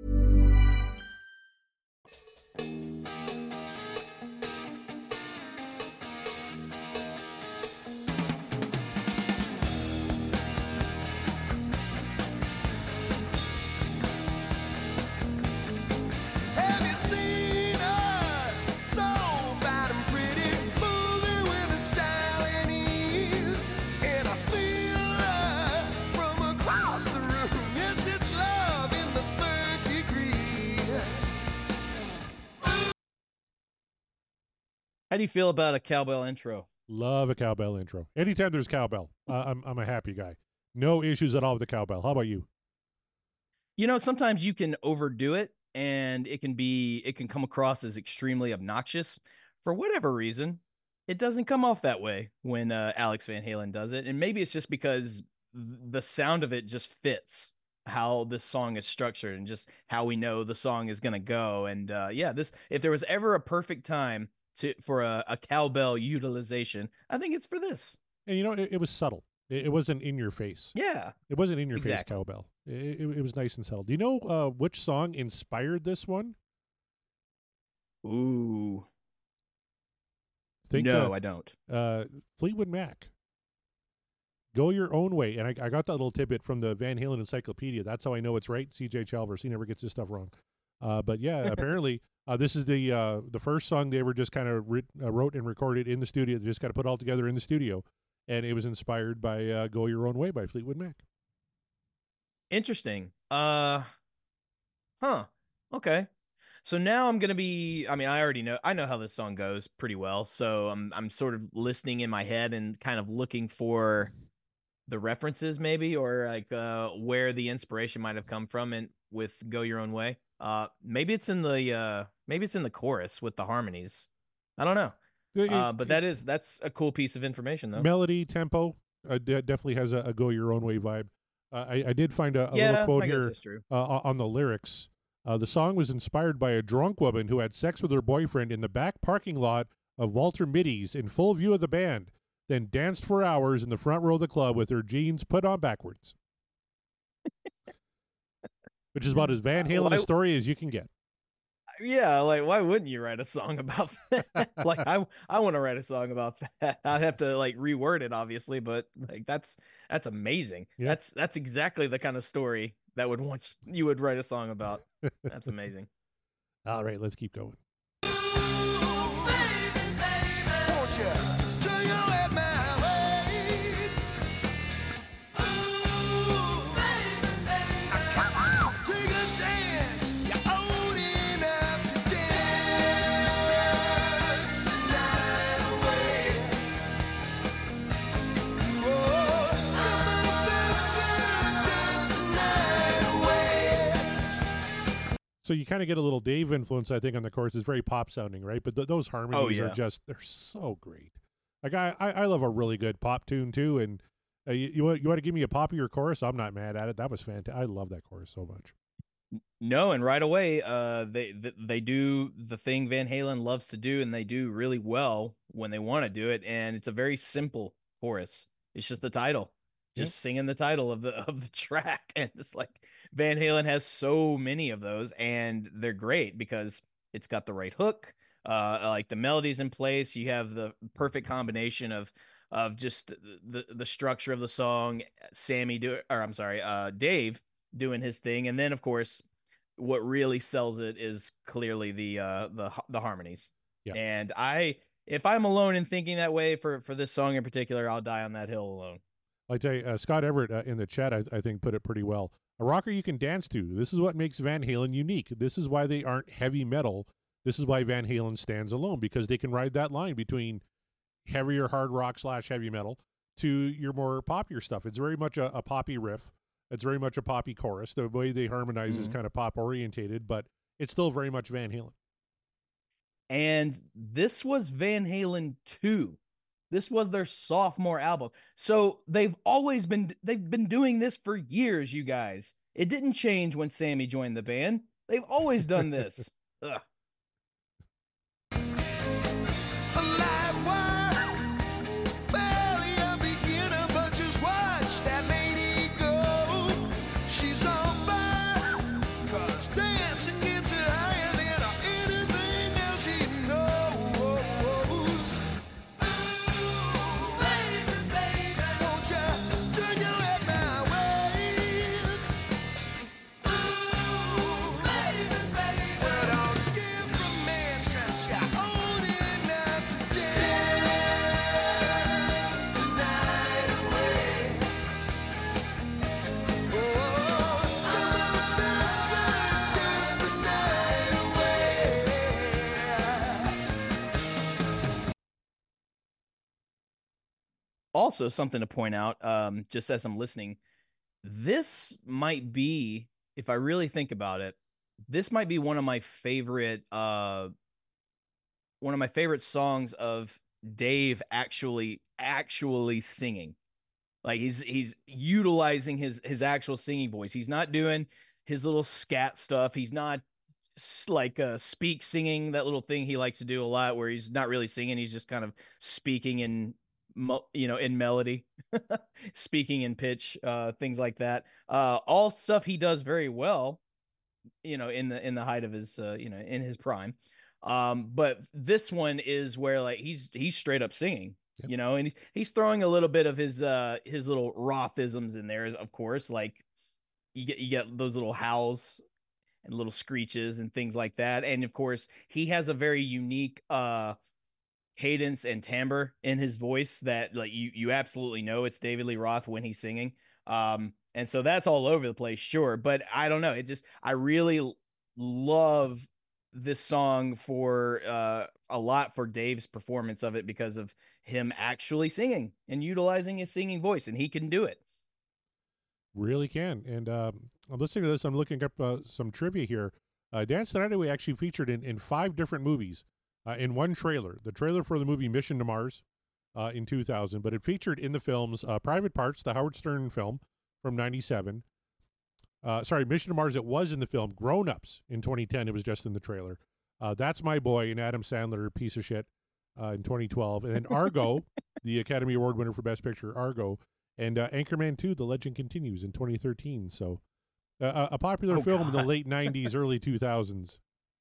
Have you seen her? So bad and pretty, moving with a style and ease. And I feel her from across the room. Yes, it's love in the third degree. How do you feel about a cowbell intro? Love a cowbell intro. Anytime there's cowbell, uh, I'm I'm a happy guy. No issues at all with the cowbell. How about you? You know, sometimes you can overdo it and it can be it can come across as extremely obnoxious. For whatever reason, it doesn't come off that way when uh, Alex Van Halen does it. And maybe it's just because the sound of it just fits how this song is structured and just how we know the song is going to go. And uh, yeah, this if there was ever a perfect time to for a, a cowbell utilization, I think it's for this. And you know, it, it was subtle. It, it wasn't in your face. Yeah. It wasn't in your face Exactly. cowbell. It, it, it was nice and settled. Do you know uh, which song inspired this one? Ooh. Think, no, uh, I don't. Uh, Fleetwood Mac. Go Your Own Way. And I, I got that little tidbit from the Van Halen Encyclopedia. That's how I know it's right. C J Chalvers, he never gets his stuff wrong. Uh, but yeah, apparently uh, this is the uh, the first song they ever just kind of writ- uh, wrote and recorded in the studio. They just got to put it all together in the studio. And it was inspired by uh, Go Your Own Way by Fleetwood Mac. Interesting. Uh, huh. Okay. So now I'm gonna be. I mean, I already know. I know how this song goes pretty well. So I'm I'm sort of listening in my head and kind of looking for the references, maybe, or like uh, where the inspiration might have come from. And with "Go Your Own Way," uh, maybe it's in the uh, maybe it's in the chorus with the harmonies. I don't know. Uh, but that is that's a cool piece of information, though. Melody, tempo, uh, de- definitely has a, a Go Your Own Way vibe. Uh, I, I did find a, a Yeah, little quote I guess here that's true. uh, on the lyrics. Uh, the song was inspired by a drunk woman who had sex with her boyfriend in the back parking lot of Walter Mitty's in full view of the band, then danced for hours in the front row of the club with her jeans put on backwards. Which is about as Van Halen Why- a story as you can get. Yeah, like why wouldn't you write a song about that? Like I I want to write a song about that. I have to like reword it, obviously, but like that's that's amazing. Yeah. That's that's exactly the kind of story that would want you would write a song about. That's amazing. All right, let's keep going. So you kind of get a little Dave influence, I think, on the chorus. It's very pop sounding, right? But th- those harmonies yeah. are just, they're so great. Like, I, I, I love a really good pop tune, too. And uh, you, you, want, you want to give me a poppier chorus? I'm not mad at it. That was fantastic. I love that chorus so much. No, and right away, uh, they, they they do the thing Van Halen loves to do, and they do really well when they want to do it. And it's a very simple chorus. It's just the title, just singing the title of the of the track, and it's like Van Halen has so many of those, and they're great because it's got the right hook, uh, like the melody's in place. You have the perfect combination of of just the the structure of the song. Sammy do, or I'm sorry, uh, Dave doing his thing, and then of course what really sells it is clearly the uh the the harmonies. Yeah. And I if I'm alone in thinking that way for for this song in particular, I'll die on that hill alone. I tell you, uh, Scott Everett uh, in the chat, I, I think, put it pretty well. A rocker you can dance to. This is what makes Van Halen unique. This is why they aren't heavy metal. This is why Van Halen stands alone, because they can ride that line between heavier hard rock slash heavy metal to your more poppier stuff. It's very much a, a poppy riff. It's very much a poppy chorus. The way they harmonize Mm-hmm. is kind of pop orientated, but it's still very much Van Halen. And this was Van Halen two. This was their sophomore album. So they've always been they've been doing this for years, you guys. It didn't change when Sammy joined the band. They've always done this. Ugh. Also, something to point out, um, just as I'm listening, this might be, if I really think about it, this might be one of my favorite, uh, one of my favorite songs of Dave actually, actually singing. Like he's he's utilizing his his actual singing voice. He's not doing his little scat stuff. He's not s- like uh, speak singing, that little thing he likes to do a lot, where he's not really singing. He's just kind of speaking in mo- you know, in melody, speaking in pitch, uh, things like that. Uh, all stuff he does very well, you know, in the in the height of his, uh, you know, in his prime. Um, but this one is where like he's he's straight up singing, Yep. you know, and he's he's throwing a little bit of his uh his little Rothisms in there, of course. Like you get you get those little howls and little screeches and things like that. And of course, he has a very unique uh cadence and timbre in his voice that like you you absolutely know it's David Lee Roth when he's singing. Um and so that's all over the place, sure, but I don't know, it just I really l- love this song for uh a lot for Dave's performance of it because of him actually singing and utilizing his singing voice, and he can do it. Really can. And um, I'm listening to this. I'm looking up uh, some trivia here. Uh, Dance the Night Away actually featured in, in five different movies uh, in one trailer. The trailer for the movie Mission to Mars uh, in two thousand, but it featured in the films uh, Private Parts, the Howard Stern film from ninety-seven. Uh, sorry, Mission to Mars, it was in the film. Grown Ups in twenty ten, it was just in the trailer. Uh, That's My Boy, and Adam Sandler, piece of shit, uh, in twenty twelve. And then Argo, the Academy Award winner for Best Picture, Argo. And uh, Anchorman two, The Legend Continues in twenty thirteen. So uh, a popular Oh, film in the God. late nineties, early two thousands.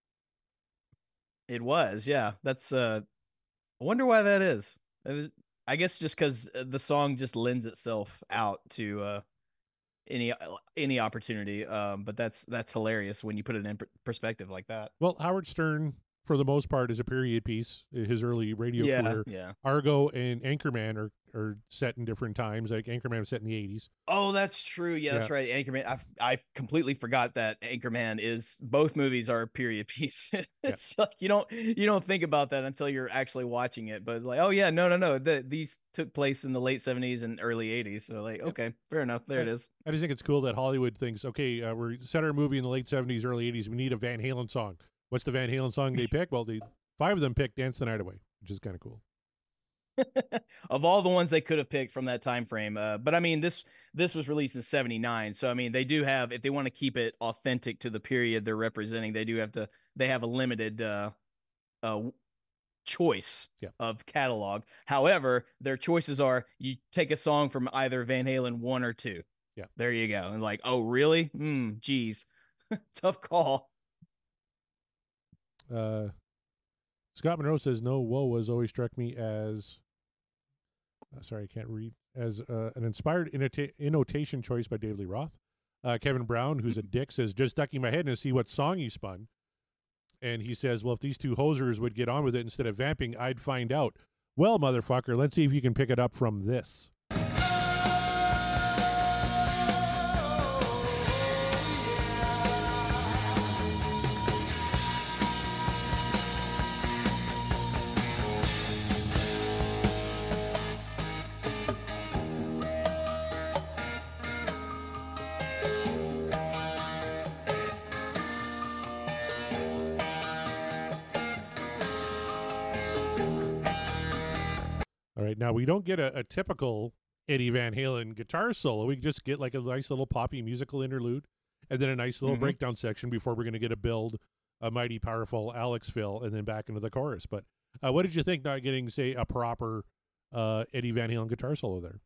It was, yeah. That's uh I wonder why that is. It was, I guess just because the song just lends itself out to uh any any opportunity. Um, but that's that's hilarious when you put it in per- perspective like that. Well, Howard Stern, for the most part, is a period piece. His early radio Yeah, career. yeah. Argo and Anchorman are, are set in different times. Like Anchorman was set in the eighties. Oh, that's true. Yeah, that's Yeah. right. Anchorman. I I completely forgot that Anchorman is both movies are a period piece. It's like you don't you don't think about that until you're actually watching it. But it's like, oh yeah, no, no, no. The, these took place in the late seventies and early eighties. So like, okay, fair enough. There it is. I just think it's cool that Hollywood thinks, okay, uh, we're set our movie in the late seventies, early eighties. We need a Van Halen song. What's the Van Halen song they pick? Well, the five of them picked Dance the Night Away, which is kind of cool. Of all the ones they could have picked from that time frame. Uh, but I mean, this this was released in seventy-nine, so I mean, they do have, if they want to keep it authentic to the period they're representing, they do have to. They have a limited uh, uh, choice Yeah. of catalog. However, their choices are you take a song from either Van Halen one or two. Yeah. There you go. And like, oh really? Hmm. Geez, tough call. Uh, Scott Monroe says, no, Whoa has always struck me as, uh, sorry, I can't read, as uh, an inspired innota- innotation choice by David Lee Roth. Uh, Kevin Brown, who's a dick, says, just ducking my head to see what song you spun. And he says, well, if these two hosers would get on with it instead of vamping, I'd find out. Well, motherfucker, let's see if you can pick it up from this. All right, now we don't get a, a typical Eddie Van Halen guitar solo. We just get like a nice little poppy musical interlude and then a nice little Mhm. breakdown section before we're going to get a build, a mighty powerful Alex fill, and then back into the chorus. But uh, what did you think not getting, say, a proper uh, Eddie Van Halen guitar solo there?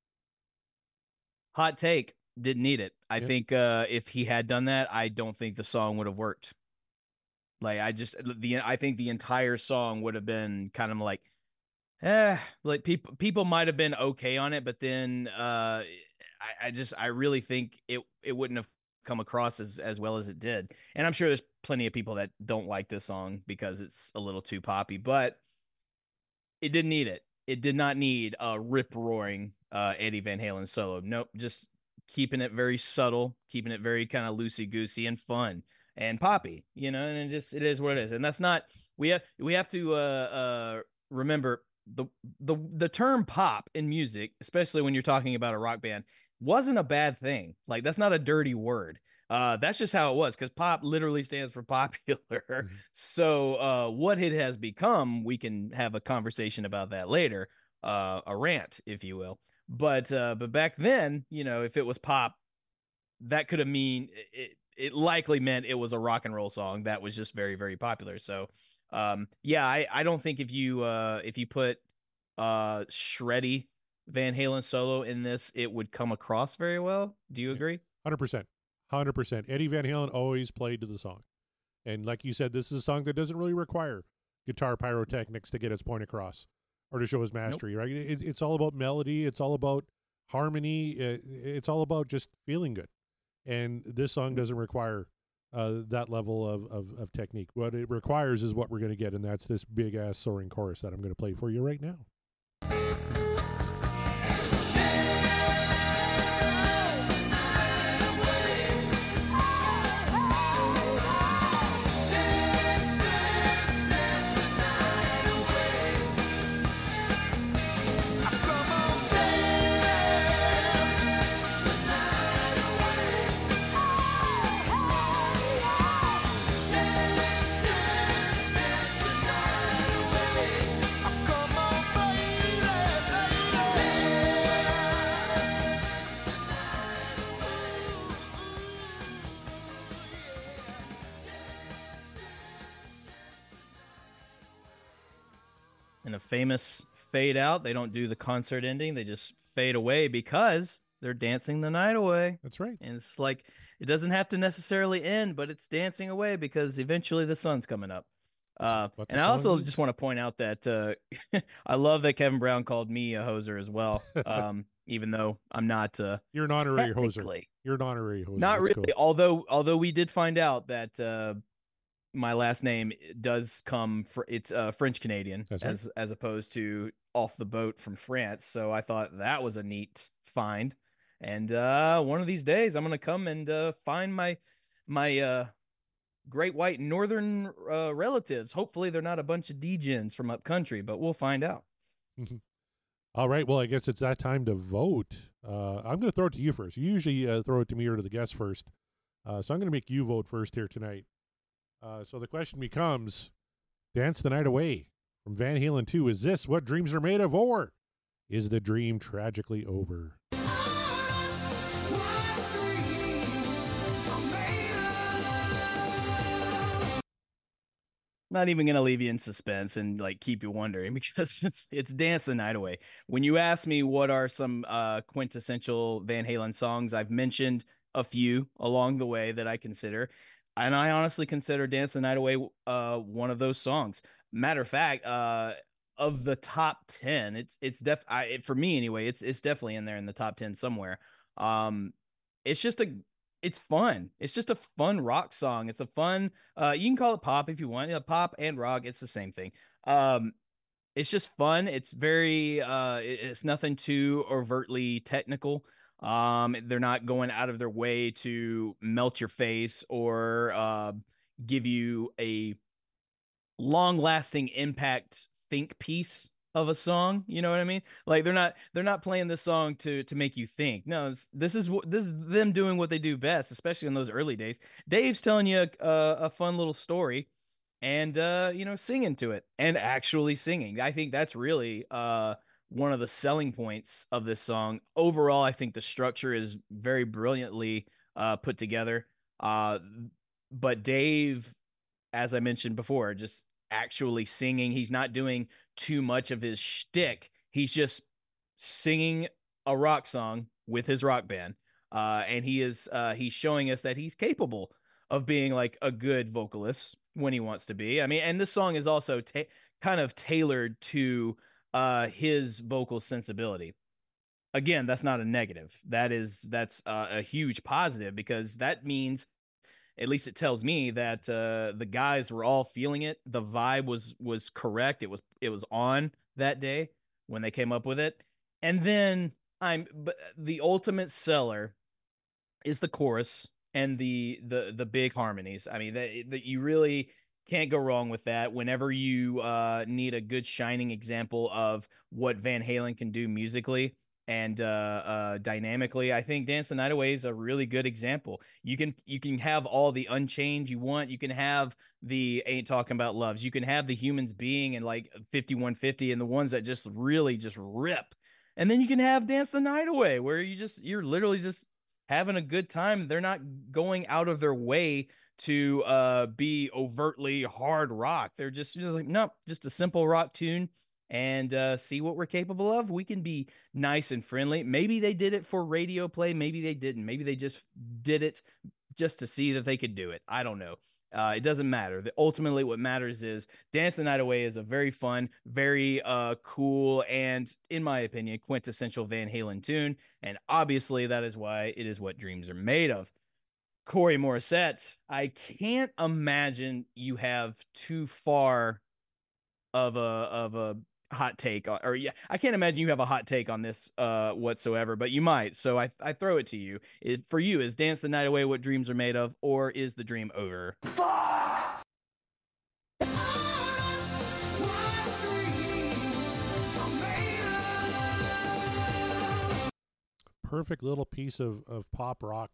Hot take. Didn't need it. I Yeah. think uh, if he had done that, I don't think the song would have worked. Like I just the I think the entire song would have been kind of like, eh, like people people might have been okay on it, but then uh, I, I just I really think it it wouldn't have come across as as well as it did. And I'm sure there's plenty of people that don't like this song because it's a little too poppy, but it didn't need it. It did not need a rip roaring uh, Eddie Van Halen solo. Nope, just keeping it very subtle, keeping it very kind of loosey goosey and fun and poppy, you know. And it just it is what it is. And that's not we have we have to uh, uh, remember the the the term pop in music, especially when you're talking about a rock band, wasn't a bad thing. Like that's not a dirty word. Uh, that's just how it was because pop literally stands for popular. Mm-hmm. So uh, what it has become, we can have a conversation about that later, uh, a rant, if you will. But uh, but back then, you know, if it was pop, that could have mean it. It likely meant it was a rock and roll song that was just very very popular. So um, yeah, I, I don't think if you uh, if you put uh shreddy Van Halen solo in this, it would come across very well. Do you agree? one hundred percent. one hundred percent. Eddie Van Halen always played to the song. And like you said, this is a song that doesn't really require guitar pyrotechnics to get its point across or to show his mastery, nope. right? It, it's all about melody. It's all about harmony. It, it's all about just feeling good. And this song doesn't require uh, that level of, of, of technique. What it requires is what we're going to get, and that's this big-ass soaring chorus that I'm going to play for you right now. In a famous fade out, they don't do the concert ending. They just fade away because they're dancing the night away. That's right. And it's like, it doesn't have to necessarily end, but it's dancing away because eventually the sun's coming up. Uh, and I also is. just want to point out that uh, I love that Kevin Brown called me a hoser as well, um, even though I'm not. Uh, You're an honorary hoser. You're an honorary hoser. Not That's really, cool. although although we did find out that uh, my last name does come for it's uh, French Canadian right. as as opposed to off the boat from France. So I thought that was a neat find. And uh, one of these days, I'm gonna come and uh, find my my uh, great white northern uh, relatives. Hopefully, they're not a bunch of degens from up country, but we'll find out. All right. Well, I guess it's that time to vote. Uh, I'm going to throw it to you first. You usually uh, throw it to me or to the guest first, uh, so I'm going to make you vote first here tonight. Uh, so the question becomes: "Dance the Night Away" from Van Halen two. Is this what dreams are made of, or is the dream tragically over? Not even gonna leave you in suspense and like keep you wondering because it's it's Dance the Night Away. When you ask me what are some uh, quintessential Van Halen songs, I've mentioned a few along the way that I consider, and I honestly consider Dance the Night Away uh, one of those songs. Matter of fact, uh, of the top ten, it's it's def I, it, for me anyway. It's it's definitely in there in the top ten somewhere. Um, it's just a It's fun. It's just a fun rock song. It's a fun, uh, you can call it pop if you want. You know, pop and rock, it's the same thing. Um, it's just fun. It's very, uh, it's nothing too overtly technical. Um, they're not going out of their way to melt your face or uh, give you a long-lasting impact think piece of a song. You know what I mean? Like they're not they're not playing this song to to make you think. No, it's, this is what this is them doing what they do best, especially in those early days. Dave's telling you a, a, a fun little story, and uh, you know, singing to it and actually singing. I think that's really uh one of the selling points of this song. Overall, I think the structure is very brilliantly uh put together. Uh, but Dave, as I mentioned before, just actually singing. He's not doing too much of his shtick. He's just singing a rock song with his rock band. Uh, and he is uh, he's showing us that he's capable of being like a good vocalist when he wants to be. I mean, and this song is also ta- kind of tailored to uh, his vocal sensibility. Again, that's not a negative. That is that's uh, a huge positive because that means, at least it tells me, that uh, the guys were all feeling it. The vibe was was correct. It was it was on that day when they came up with it. And then I'm but the ultimate seller is the chorus and the the the big harmonies. I mean, that that you really can't go wrong with that. Whenever you uh, need a good shining example of what Van Halen can do musically and uh, uh, dynamically, I think Dance the Night Away is a really good example. You can you can have all the Unchained you want. You can have the Ain't Talking About Loves. You can have the Humans Being and like fifty-one fifty and the ones that just really just rip. And then you can have Dance the Night Away where you just you're literally just having a good time. They're not going out of their way to uh, be overtly hard rock. They're just, just like, nope, just a simple rock tune and uh, see what we're capable of. We can be nice and friendly. Maybe they did it for radio play. Maybe they didn't. Maybe they just did it just to see that they could do it. I don't know. Uh, it doesn't matter. The, ultimately, what matters is Dance the Night Away is a very fun, very uh, cool, and, in my opinion, quintessential Van Halen tune. And obviously, that is why it is what dreams are made of. Corey Morissette, I can't imagine you have too far of a of a hot take on, or yeah, I can't imagine you have a hot take on this uh whatsoever, but you might. So I I throw it to you. It, for you, is Dance the Night Away what dreams are made of, or is the dream over? Fuck! Perfect little piece of, of pop rock.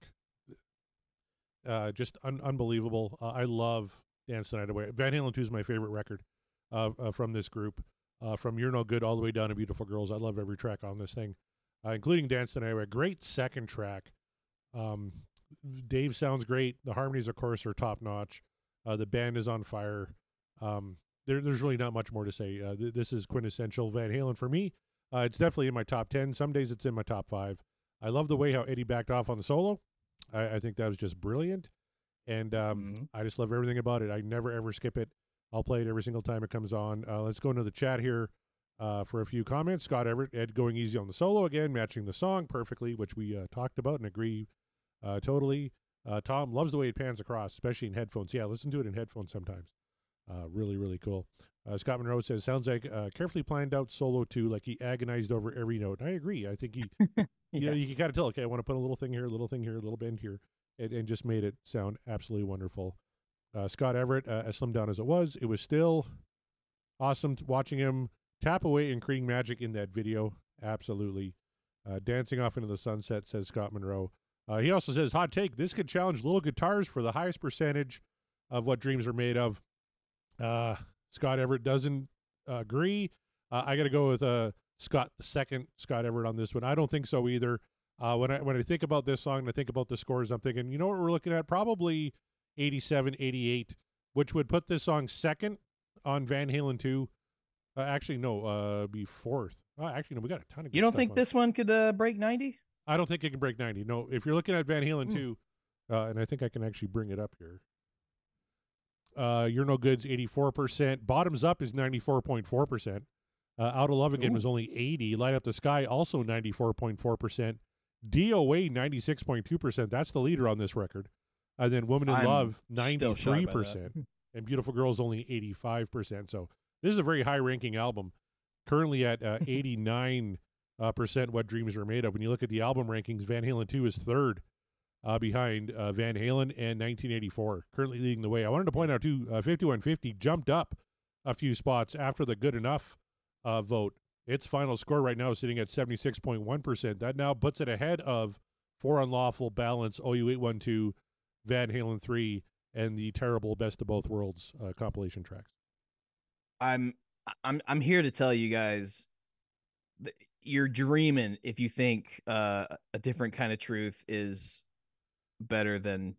Uh, just un- unbelievable. Uh, I love Dance the Night Away. Van Halen two is my favorite record uh, uh, from this group. Uh, from You're No Good all the way down to Beautiful Girls. I love every track on this thing, uh, including Dance the Night Away. Great second track. Um, Dave sounds great. The harmonies, of course, are top notch. Uh, the band is on fire. Um, there, there's really not much more to say. Uh, th- this is quintessential Van Halen for me. Uh, it's definitely in my top ten. Some days it's in my top five. I love the way how Eddie backed off on the solo. I, I think that was just brilliant. And um, Mm-hmm. I just love everything about it. I never, ever skip it. I'll play it every single time it comes on. Uh, let's go into the chat here uh, for a few comments. Scott Everett, Ed going easy on the solo again, matching the song perfectly, which we uh, talked about and agree uh, totally. Uh, Tom loves the way it pans across, especially in headphones. Yeah, listen to it in headphones sometimes. Uh, really, really cool. Uh, Scott Monroe says, sounds like a carefully planned out solo too, like he agonized over every note. And I agree. I think he, yeah. you know, you can kind of tell, okay, I want to put a little thing here, a little thing here, a little bend here, and, and just made it sound absolutely wonderful. Uh, Scott Everett, uh, as slimmed down as it was, it was still awesome t- watching him tap away and creating magic in that video. Absolutely. Uh, dancing off into the sunset, says Scott Monroe. Uh, he also says, hot take, this could challenge little guitars for the highest percentage of what dreams are made of. Uh, Scott Everett doesn't uh, agree. Uh, I got to go with uh, Scott the second, Scott Everett on this one. I don't think so either. Uh, when I when I think about this song and I think about the scores, I'm thinking, you know what we're looking at? Probably eighty-seven, eighty-eight, which would put this song second on Van Halen two. Uh, actually, no, uh, be fourth. Uh, actually, no, we got a ton of good You don't stuff think on. this one could uh, break ninety? I don't think it can break ninety. No, if you're looking at Van Halen Hmm. two, uh, and I think I can actually bring it up here. Uh, You're No Good's eighty-four percent. Bottoms Up is ninety-four point four percent. Uh, Out of Love Again Ooh. was only eighty. Light Up the Sky also ninety-four point four percent. D O A ninety-six point two percent. That's the leader on this record. And then Woman in I'm Love still shocked by ninety-three that. percent. And Beautiful Girls only eighty-five percent. So this is a very high-ranking album. Currently at uh, eighty-nine uh, percent what dreams are made of. When you look at the album rankings, Van Halen two is third uh, behind uh, Van Halen and nineteen eighty-four, currently leading the way. I wanted to point out, too, uh, fifty-one fifty jumped up a few spots after the Good Enough uh, vote. Its final score right now is sitting at seventy-six point one percent. That now puts it ahead of For Unlawful, Balance, O U eight one two, Van Halen three, and the terrible Best of Both Worlds uh, compilation tracks. I'm I'm I'm here to tell you guys that you're dreaming if you think uh, a different kind of truth is better than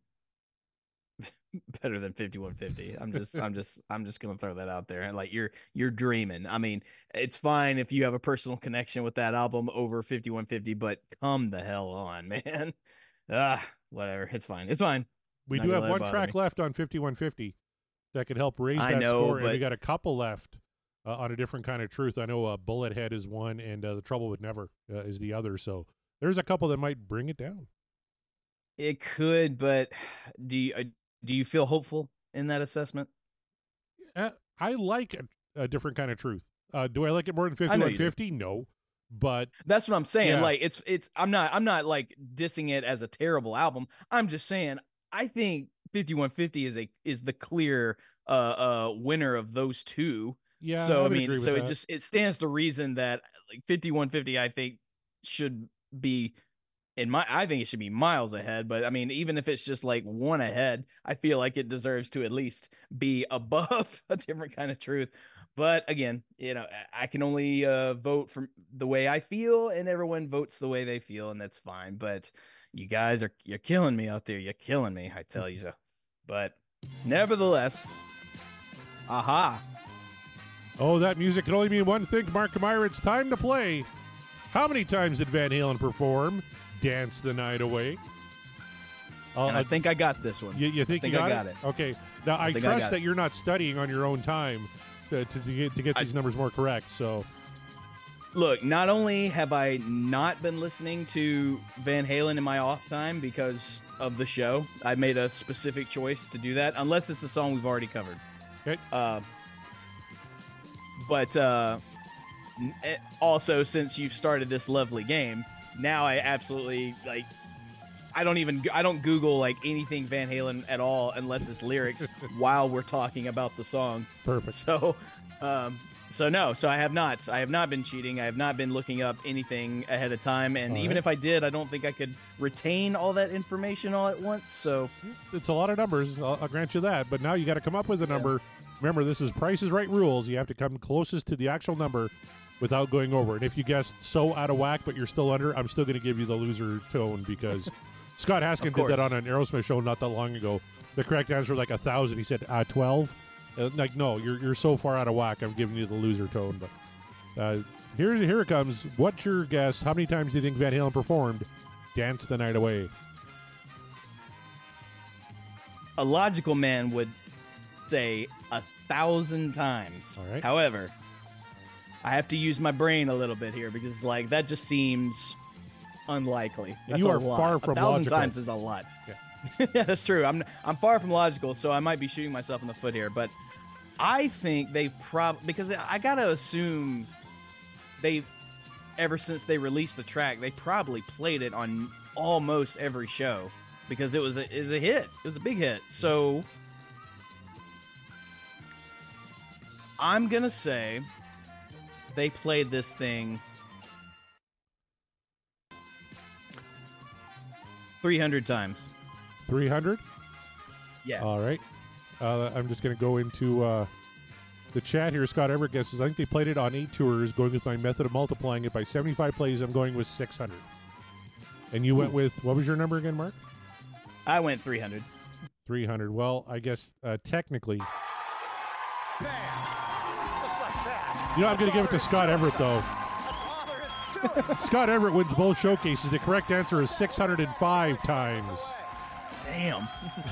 better than fifty-one fifty. I'm just I'm just I'm just gonna throw that out there. And like you're you're dreaming. I mean, it's fine if you have a personal connection with that album over fifty-one fifty, but come the hell on, man. Ah, whatever. It's fine. It's fine. We Not do gonna have let it one bother track me. left on fifty-one fifty that could help raise I that know, score, and we but- got a couple left uh, on a different kind of truth. I know uh, Bullet Head is one, and uh, The Trouble with Never uh, is the other. So there's a couple that might bring it down. It could, but do you uh, do you feel hopeful in that assessment? Uh, I like a, a different kind of truth. Uh, do I like it more than I know you fifty-one fifty? No, but That's what I'm saying. Yeah. Like it's it's I'm not I'm not like dissing it as a terrible album. I'm just saying I think fifty-one fifty is a is the clear uh uh winner of those two. Yeah, So I I, would mean, agree with so that. it just it stands to reason that like fifty-one fifty I think should be in my I think it should be miles ahead, but I mean even if it's just like one ahead, I feel like it deserves to at least be above a different kind of truth. But again, you know, I I can only uh, vote from the way I feel, and everyone votes the way they feel, and that's fine. But you guys are you're killing me out there. You're killing me, I tell you so. But nevertheless, aha, Oh, that music can only mean one thing, Mark Meyer. It's time to play. How many times did Van Halen perform Dance the Night Away? Uh, And I think I got this one. You, you think, I think you got, I got it? it. Okay. Now, I, I think I trust got that it. you're not studying on your own time to, to, to get, to get I- these numbers more correct. So, Look, not only have I not been listening to Van Halen in my off time because of the show, I made a specific choice to do that, unless it's a song we've already covered. okay. Uh, but uh, n- eh, also, since you've started this lovely game, now I absolutely like. I don't even I don't Google like anything Van Halen at all unless it's lyrics while we're talking about the song. Perfect. So, um, so no, so I have not. I have not been cheating. I have not been looking up anything ahead of time. And All even right. if I did, I don't think I could retain all that information all at once. So, It's a lot of numbers. I'll, I'll grant you that. But now you got to come up with a number. Remember, this is Price is Right rules. You have to come closest to the actual number without going over. And if you guessed so out of whack, but you're still under, I'm still going to give you the loser tone because Scott Haskin Of did that course. on an Aerosmith show not that long ago. The correct answer was like a thousand. He said uh, twelve. Uh, like no, you're you're so far out of whack. I'm giving you the loser tone. But uh, here here it comes. What's your guess? How many times do you think Van Halen performed "Dance the Night Away"? a logical man would say a thousand times. All right. However, I have to use my brain a little bit here because, like, that just seems unlikely. And That's you a are lot. far from a thousand logical. times is a lot. Yeah. Yeah, that's true. I'm I'm far from logical, so I might be shooting myself in the foot here. But I think they've probably because I gotta assume they ever since they released the track, they probably played it on almost every show because it was a, it was a hit. It was a big hit. So I'm gonna say they played this thing three hundred times. three hundred? Yeah. All right. Uh, I'm just going to go into uh, the chat here. Scott Everett guesses, I think they played it on eight tours. Going with my method of multiplying it by seventy-five plays, I'm going with six hundred. And you went with, what was your number again, Mark? I went three hundred. three hundred. Well, I guess uh, technically. You know, I'm going to give it to Scott Everett, though. Scott Everett wins both showcases. The correct answer is six hundred five times. Damn.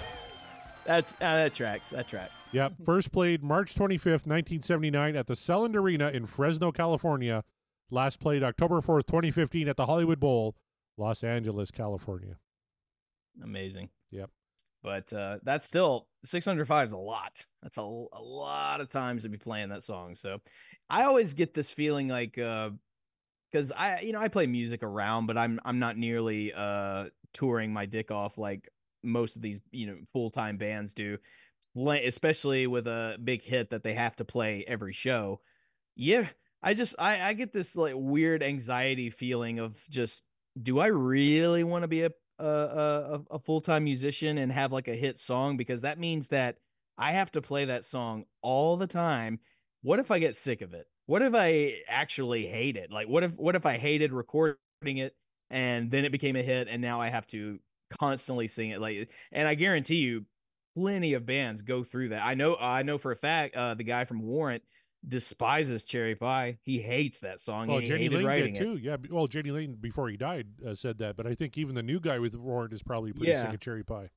That's uh, that tracks. That tracks. Yep. First played March twenty-fifth, nineteen seventy-nine at the Selland Arena in Fresno, California. Last played October fourth, twenty fifteen at the Hollywood Bowl, Los Angeles, California. Amazing. Yep. But uh, that's still six hundred five is a lot. That's a, a lot of times to be playing that song. So I always get this feeling like because I you know I play music around, but I'm I'm not nearly uh, touring my dick off like most of these you know full time bands do, especially with a big hit that they have to play every show. Yeah, I just I I get this like weird anxiety feeling of just do I really want to be a a, a, a full-time musician and have like a hit song, because that means that I have to play that song all the time. What if I get sick of it? What if I actually hate it? Like what if what if I hated recording it and then it became a hit and now I have to constantly sing it? Like, and I guarantee you plenty of bands go through that. I know I know for a fact uh the guy from Warrant despises Cherry Pie. He hates that song. Well, he Jenny hated Lane writing did it. too. Yeah. b- Well, Jenny Lane before he died uh, said that, but I think even the new guy with Warrant is probably pretty Yeah. sick of Cherry Pie.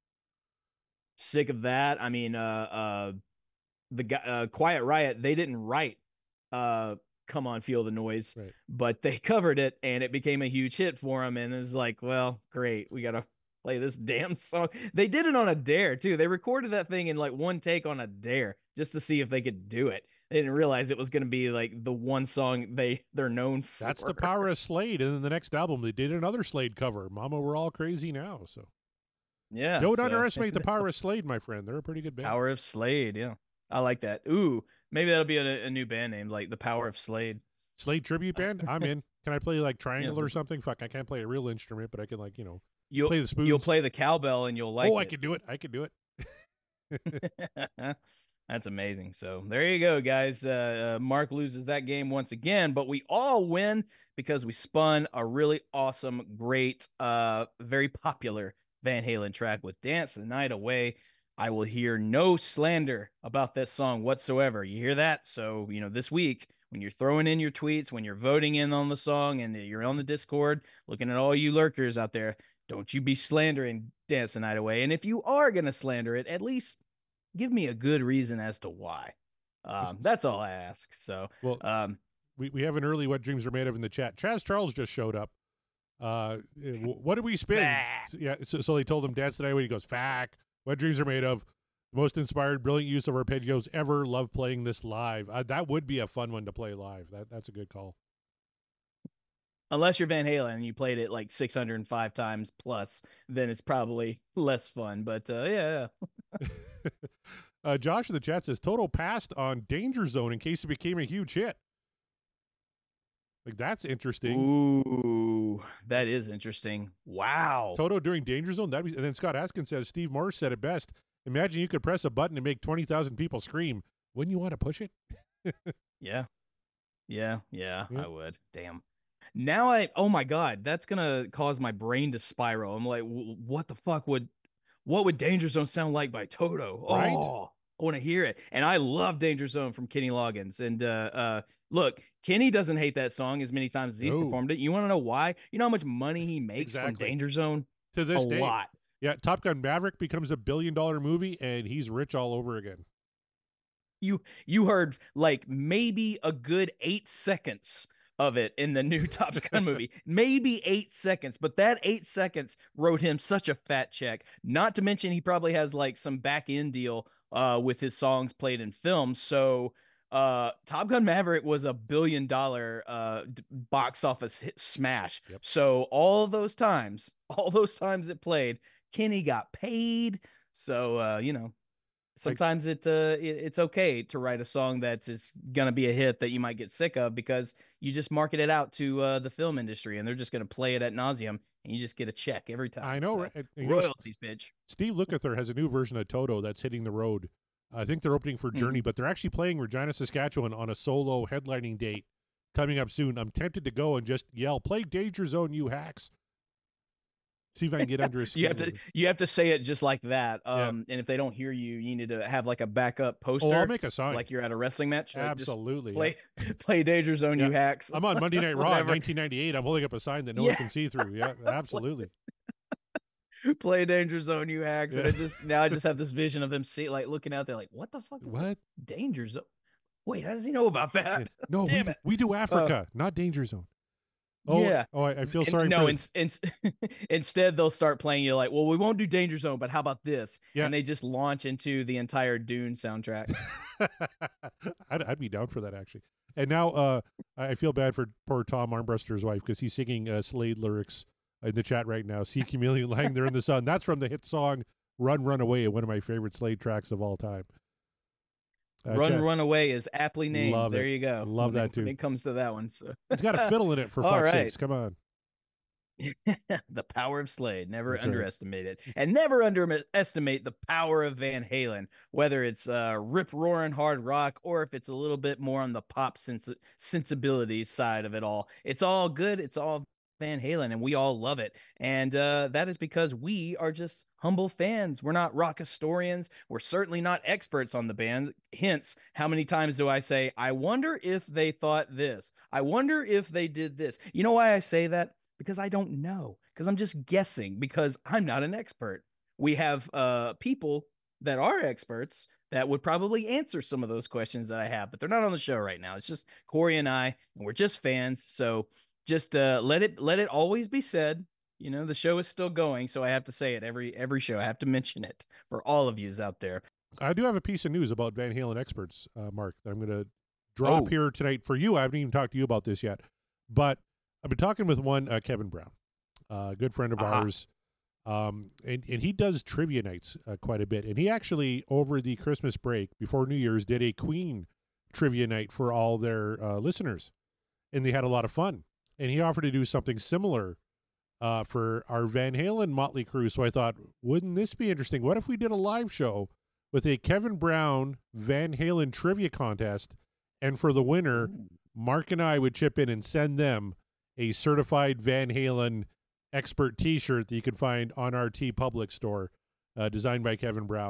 Sick of that. I mean, uh, uh, the guy, uh, Quiet Riot, they didn't write, uh, "Come On, Feel the Noise," Right. but they covered it, and it became a huge hit for them. And it was like, well, great, we gotta play this damn song. They did it on a dare too. They recorded that thing in like one take on a dare just to see if they could do it. They didn't realize it was going to be like the one song they they're known for. That's the power of Slade. And then the next album, they did another Slade cover, Mama, We're All Crazy Now. So Yeah. don't so- underestimate the power of Slade, my friend. They're a pretty good band. Power of Slade. Yeah, I like that. Ooh, maybe that'll be a, a new band name, like the Power of Slade. Slade tribute band? I'm in. Can I play like triangle Yeah. or something? Fuck, I can't play a real instrument, but I can like, you know, You'll play the spoons. You'll play the cowbell and you'll like oh, I it. can do it. I can do it. That's amazing. So there you go, guys. Uh, uh, Mark loses that game once again, but we all win because we spun a really awesome, great, uh, very popular Van Halen track with "Dance the Night Away." I will hear no slander about this song whatsoever. You hear that? So, you know, this week, when you're throwing in your tweets, when you're voting in on the song and you're on the Discord, looking at all you lurkers out there, don't you be slandering Dance the Night Away. And if you are going to slander it, at least give me a good reason as to why. Um, that's all I ask. So, well, um, we, we have an early What Dreams Are Made Of in the chat. Chaz Charles just showed up. Uh, what did we spin? So, yeah, so, so they told him Dance the Night Away. He goes, "Fact. What Dreams Are Made Of. The most inspired, brilliant use of arpeggios ever. Love playing this live." Uh, that would be a fun one to play live. That That's a good call. Unless you're Van Halen and you played it like six hundred five times plus, then it's probably less fun. But uh, yeah. uh, Josh in the chat says, Toto passed on Danger Zone in case it became a huge hit. Like, that's interesting. Ooh, that is interesting. Wow. Toto during Danger Zone? That'd be, and then Scott Askin says, Steve Morse said it best. Imagine you could press a button and make twenty thousand people scream. Wouldn't you want to push it? yeah. Yeah, yeah, yeah, I would. Damn. Now I, oh my God, that's going to cause my brain to spiral. I'm like, what the fuck would, what would Danger Zone sound like by Toto? Right? Oh, I want to hear it. And I love Danger Zone from Kenny Loggins. And uh, uh, look, Kenny doesn't hate that song as many times as he's no. performed it. You want to know why? You know how much money he makes exactly. from Danger Zone? To this a day. lot. Yeah, Top Gun Maverick becomes a billion dollar movie and he's rich all over again. You you heard like maybe a good eight seconds of it in the new Top Gun movie. Maybe eight seconds, but that eight seconds wrote him such a fat check. Not to mention he probably has like some back end deal uh, with his songs played in films. So uh, Top Gun Maverick was a billion dollar uh, d- box office hit smash. Yep. So all those times, all those times it played, Kenny got paid. So, uh, you know, sometimes it, uh, it it's okay to write a song that's is going to be a hit that you might get sick of because you just market it out to uh, the film industry and they're just going to play it ad nauseum and you just get a check every time. I know, so, right? And, royalties, know, bitch. Steve Lukather has a new version of Toto that's hitting the road. I think they're opening for Journey, mm-hmm. but they're actually playing Regina, Saskatchewan on a solo headlining date coming up soon. I'm tempted to go and just yell, "Play Danger Zone, you hacks." See if I can get under his skin. you have to you have to say it just like that. Um, yeah. And if they don't hear you, you need to have like a backup poster. Oh, I'll make a sign. Like you're at a wrestling match. Like Absolutely. play yeah. play Danger Zone, yeah. you hacks. I'm on Monday Night Raw in nineteen ninety-eight. I'm holding up a sign that no yeah. one can see through. Yeah, absolutely. Play Danger Zone, you hacks. Yeah. And it just now I just have this vision of them see like looking out there like, what the fuck is what? Danger Zone? Wait, how does he know about that? No, Damn we, it. we do Africa, uh, not Danger Zone. Oh, yeah. Oh, I, I feel sorry. And, no, for in, in, instead they'll start playing you like, well, we won't do Danger Zone, but how about this? Yeah. And they just launch into the entire Dune soundtrack. I'd, I'd be down for that actually. And now uh, I feel bad for poor Tom Armbruster's wife because he's singing uh, Slade lyrics in the chat right now. "See Chameleon lying there in the sun." That's from the hit song "Run, Run Away," one of my favorite Slade tracks of all time. Uh, Run, chat. Run Away is aptly named. Love there it. you go. Love when that it, too. When it comes to that one, so it's got a fiddle in it for fuck's right. sakes. Come on. The power of Slade. Never That's underestimate right. it, and never underestimate the power of Van Halen. Whether it's uh, rip roaring hard rock or if it's a little bit more on the pop sens- sensibilities side of it all, it's all good. It's all Van Halen, and we all love it. And uh, that is because we are just humble fans. We're not rock historians. We're certainly not experts on the band. Hence, how many times do I say, I wonder if they thought this? I wonder if they did this. You know why I say that? Because I don't know. Because I'm just guessing. Because I'm not an expert. We have uh, people that are experts that would probably answer some of those questions that I have, but they're not on the show right now. It's just Corey and I, and we're just fans. So just uh, let it let it always be said. You know, the show is still going, so I have to say it every every show. I have to mention it for all of yous out there. I do have a piece of news about Van Halen experts, uh, Mark, that I'm going to drop oh. here tonight for you. I haven't even talked to you about this yet, but I've been talking with one, uh, Kevin Brown, a uh, good friend of uh-huh. ours, um, and, and he does trivia nights uh, quite a bit. And he actually, over the Christmas break, before New Year's, did a Queen trivia night for all their uh, listeners, and they had a lot of fun. And he offered to do something similar Uh, for our Van Halen Motley Crue. So I thought, wouldn't this be interesting? What if we did a live show with a Kevin Brown Van Halen trivia contest, and for the winner, Mark and I would chip in and send them a certified Van Halen expert T-shirt that you can find on our T Public store, uh, designed by Kevin Brown.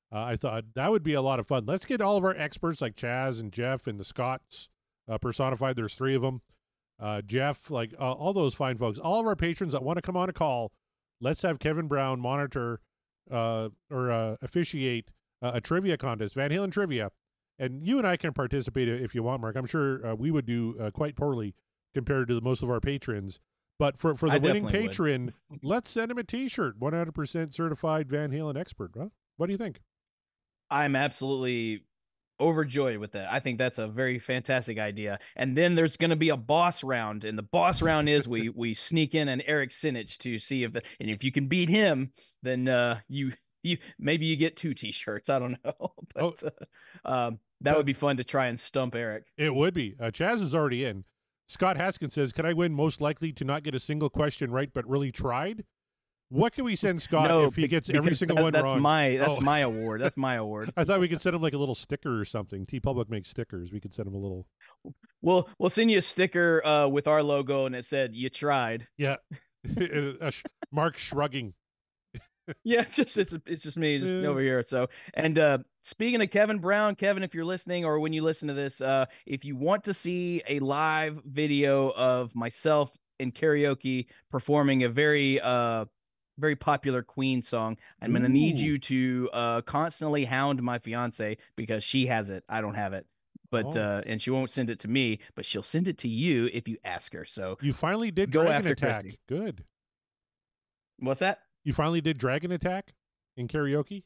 Uh, I thought that would be a lot of fun. Let's get all of our experts like Chaz and Jeff and the Scots uh, personified. There's three of them. Uh, Jeff, like uh, all those fine folks, all of our patrons that want to come on a call. Let's have Kevin Brown monitor uh, or uh, officiate uh, a trivia contest, Van Halen trivia. And you and I can participate if you want, Mark. I'm sure uh, we would do uh, quite poorly compared to the, most of our patrons. But for, for the I winning definitely patron, let's send him a T-shirt, one hundred percent certified Van Halen expert. Huh? What do you think? I'm absolutely overjoyed with that. I think that's a very fantastic idea. And then there's going to be a boss round, and the boss round is we we sneak in an Eric Sinich to see if, and if you can beat him, then uh, you you maybe you get two T-shirts. I don't know, but oh, uh, um, that would be fun to try and stump Eric. It would be. Uh, Chaz is already in. Scott Haskin says, "Can I win most likely to not get a single question right, but really tried?" What can we send Scott no, if he gets every single that, one that's wrong? My, that's oh. my award. That's my award. I thought we could send him like a little sticker or something. T-Public makes stickers. We could send him a little. We'll we'll send you a sticker uh, with our logo, and it said "You tried." Yeah, uh, sh- Mark shrugging. Yeah, it's just it's, it's just me, just yeah. over here. So, and uh, speaking of Kevin Brown, Kevin, if you're listening or when you listen to this, uh, if you want to see a live video of myself in karaoke performing a very uh very popular Queen song, I'm going to need you to uh, constantly hound my fiance because she has it. I don't have it. But oh. uh, and she won't send it to me, but she'll send it to you if you ask her. So you finally did go Dragon after Attack. Christy. Good. What's that? You finally did Dragon Attack in karaoke?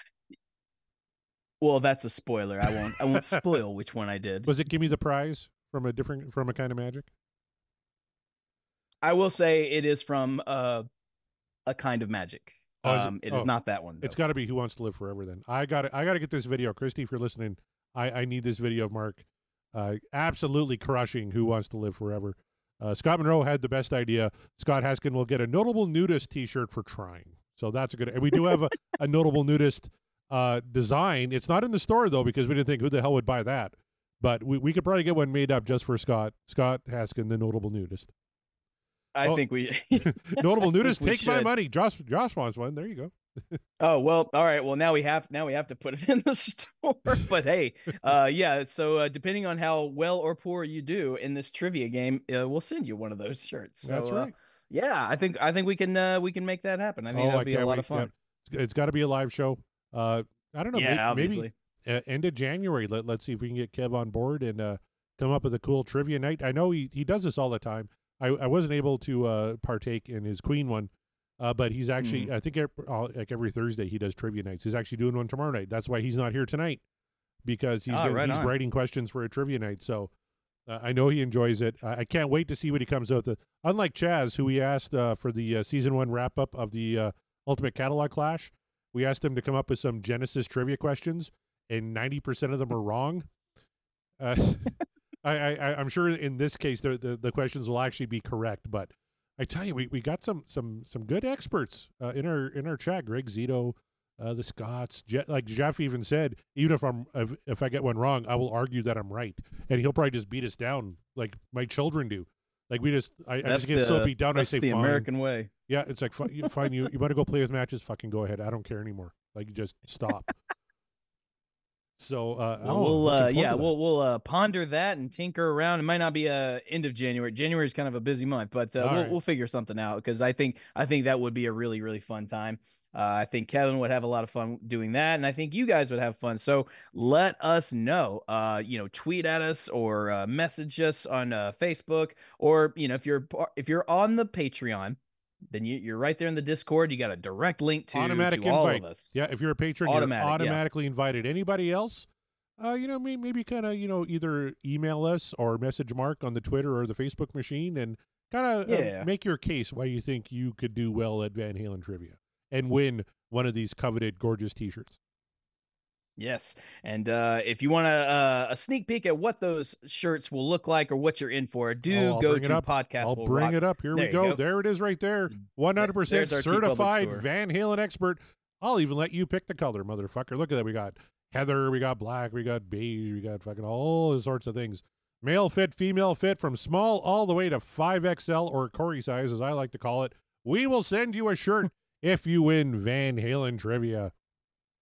Well, that's a spoiler. I won't I won't spoil which one I did. Was it Give Me the Prize from a different from a Kind of Magic? I will say it is from uh, A Kind of Magic. Oh, is um, it? it oh. is not that one. Though. It's got to be Who Wants to Live Forever then. I got I got to get this video. Christy, if you're listening, I, I need this video of Mark uh, absolutely crushing Who Wants to Live Forever. Uh, Scott Monroe had the best idea. Scott Haskin will get a Notable Nudist T-shirt for trying. So that's a good. And we do have a, a Notable Nudist uh, design. It's not in the store though because we didn't think who the hell would buy that. But we, we could probably get one made up just for Scott. Scott Haskin, the Notable Nudist. I oh, think we Notable Nudist. Take should. my money. Josh Josh wants one. There you go. Oh well, all right. Well, now we have now we have to put it in the store. But hey, uh, yeah. So uh, depending on how well or poor you do in this trivia game, uh, we'll send you one of those shirts. So, That's right. Uh, yeah, I think I think we can uh, we can make that happen. I think oh, that'd I be a can't lot wait. of fun. Yeah. It's got to be a live show. Uh, I don't know. Yeah, maybe, obviously. maybe uh, end of January. Let Let's see if we can get Kev on board and uh, come up with a cool trivia night. I know he he does this all the time. I, I wasn't able to uh, partake in his Queen one, uh, but he's actually, mm. I think every, uh, like every Thursday he does trivia nights. He's actually doing one tomorrow night. That's why he's not here tonight because he's oh, gonna, right he's on. writing questions for a trivia night. So uh, I know he enjoys it. I, I can't wait to see what he comes up with. Unlike Chaz, who we asked uh, for the uh, season one wrap up of the uh, Ultimate Catalog Clash, we asked him to come up with some Genesis trivia questions, and ninety percent of them are wrong. Uh, I, I, I'm sure in this case the, the, the questions will actually be correct, but I tell you, we, we got some some some good experts uh, in our in our chat. Greg Zito, uh, the Scots, Je- like Jeff even said, even if I'm if, if I get one wrong, I will argue that I'm right, and he'll probably just beat us down like my children do. Like we just, I, I just get the, so beat down. I say, the fine. American way. Yeah, it's like fine. You, fine, you, you want to go play his matches? Fucking go ahead. I don't care anymore. Like just stop. So uh, well, oh, we'll uh, yeah, that. we'll we'll uh, ponder that and tinker around. It might not be uh end of January. January is kind of a busy month, but uh, we'll right. we'll figure something out because I think I think that would be a really really fun time. Uh, I think Kevin would have a lot of fun doing that, and I think you guys would have fun. So let us know. Uh, you know, tweet at us or uh, message us on uh, Facebook, or you know, if you're if you're on the Patreon, then you, you're right there in the Discord. You got a direct link to, automatic to invite. all of us. Yeah, if you're a patron, Automatic, you're automatically yeah. invited. Anybody else? Uh, you know, maybe, maybe kind of, you know, either email us or message Mark on the Twitter or the Facebook machine and kind of yeah. uh, make your case why you think you could do well at Van Halen Trivia and win one of these coveted gorgeous T-shirts. Yes, and uh, if you want a, uh, a sneak peek at what those shirts will look like or what you're in for, do oh, go to up. podcast. I'll will bring rock. it up. Here there we go. go. There it is right there. one hundred percent certified Van Halen expert. I'll even let you pick the color, motherfucker. Look at that. We got heather, we got black, we got beige, we got fucking all sorts of things. Male fit, female fit, from small all the way to five X L or Corey size, as I like to call it. We will send you a shirt if you win Van Halen Trivia.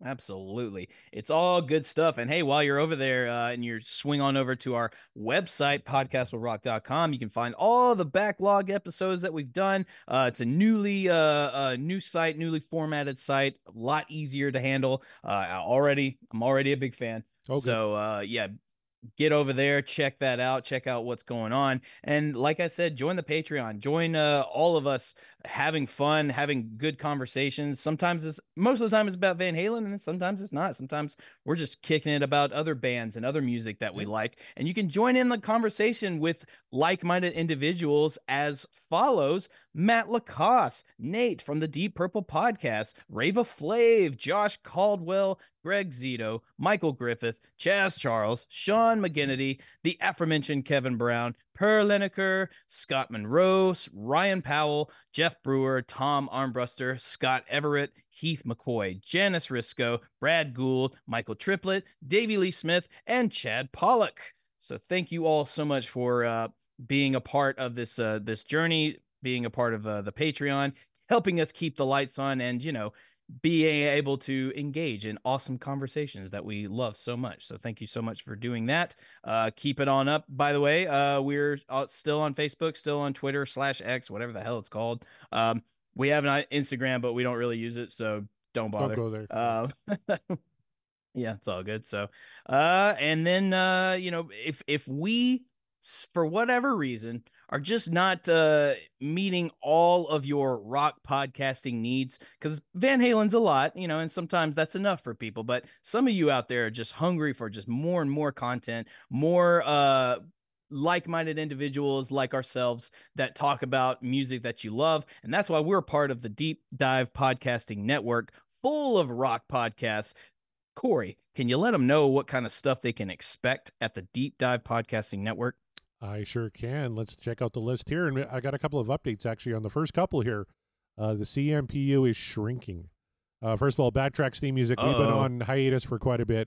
Absolutely. It's all good stuff. And hey, while you're over there uh, and you're swing on over to our website, podcast will rock dot com, you can find all the backlog episodes that we've done. Uh, it's a newly uh, uh, new site, newly formatted site, a lot easier to handle. Uh, I already, I'm already a big fan. Okay. So uh, yeah, get over there, check that out, check out what's going on. And like I said, join the Patreon, join uh, all of us having fun, having good conversations. Sometimes it's, most of the time it's about Van Halen, and sometimes it's not. Sometimes we're just kicking it about other bands and other music that we like. And you can join in the conversation with like-minded individuals as follows: Matt Lacoste, Nate from the Deep Purple Podcast, Rava Flav, Josh Caldwell, Greg Zito, Michael Griffith, Chaz Charles, Sean McGinnity, the aforementioned Kevin Brown, Per Lineker, Scott Monroe, Ryan Powell, Jeff Brewer, Tom Armbruster, Scott Everett, Heath McCoy, Janice Risco, Brad Gould, Michael Triplett, Davey Lee Smith, and Chad Pollock. So thank you all so much for uh, being a part of this uh, this journey, being a part of uh, the Patreon, helping us keep the lights on, and, you know, being able to engage in awesome conversations that we love so much. So thank you so much for doing that. Uh, keep it on up. By the way, uh, we're still on Facebook, still on Twitter slash X, whatever the hell it's called. Um, we have an Instagram, but we don't really use it, so don't bother. Don't go there. Uh, yeah, it's all good. So, uh, and then, uh, you know, if, if we, for whatever reason, are just not uh, meeting all of your rock podcasting needs, because Van Halen's a lot, you know, and sometimes that's enough for people. But some of you out there are just hungry for just more and more content, more uh, like-minded individuals like ourselves that talk about music that you love. And that's why we're part of the Deep Dive Podcasting Network, full of rock podcasts. Corey, can you let them know what kind of stuff they can expect at the Deep Dive Podcasting Network? I sure can. Let's check out the list here. And I got a couple of updates, actually, on the first couple here. Uh, the C M P U is shrinking. Uh, first of all, Backtrack's theme music. Uh-oh. We've been on hiatus for quite a bit.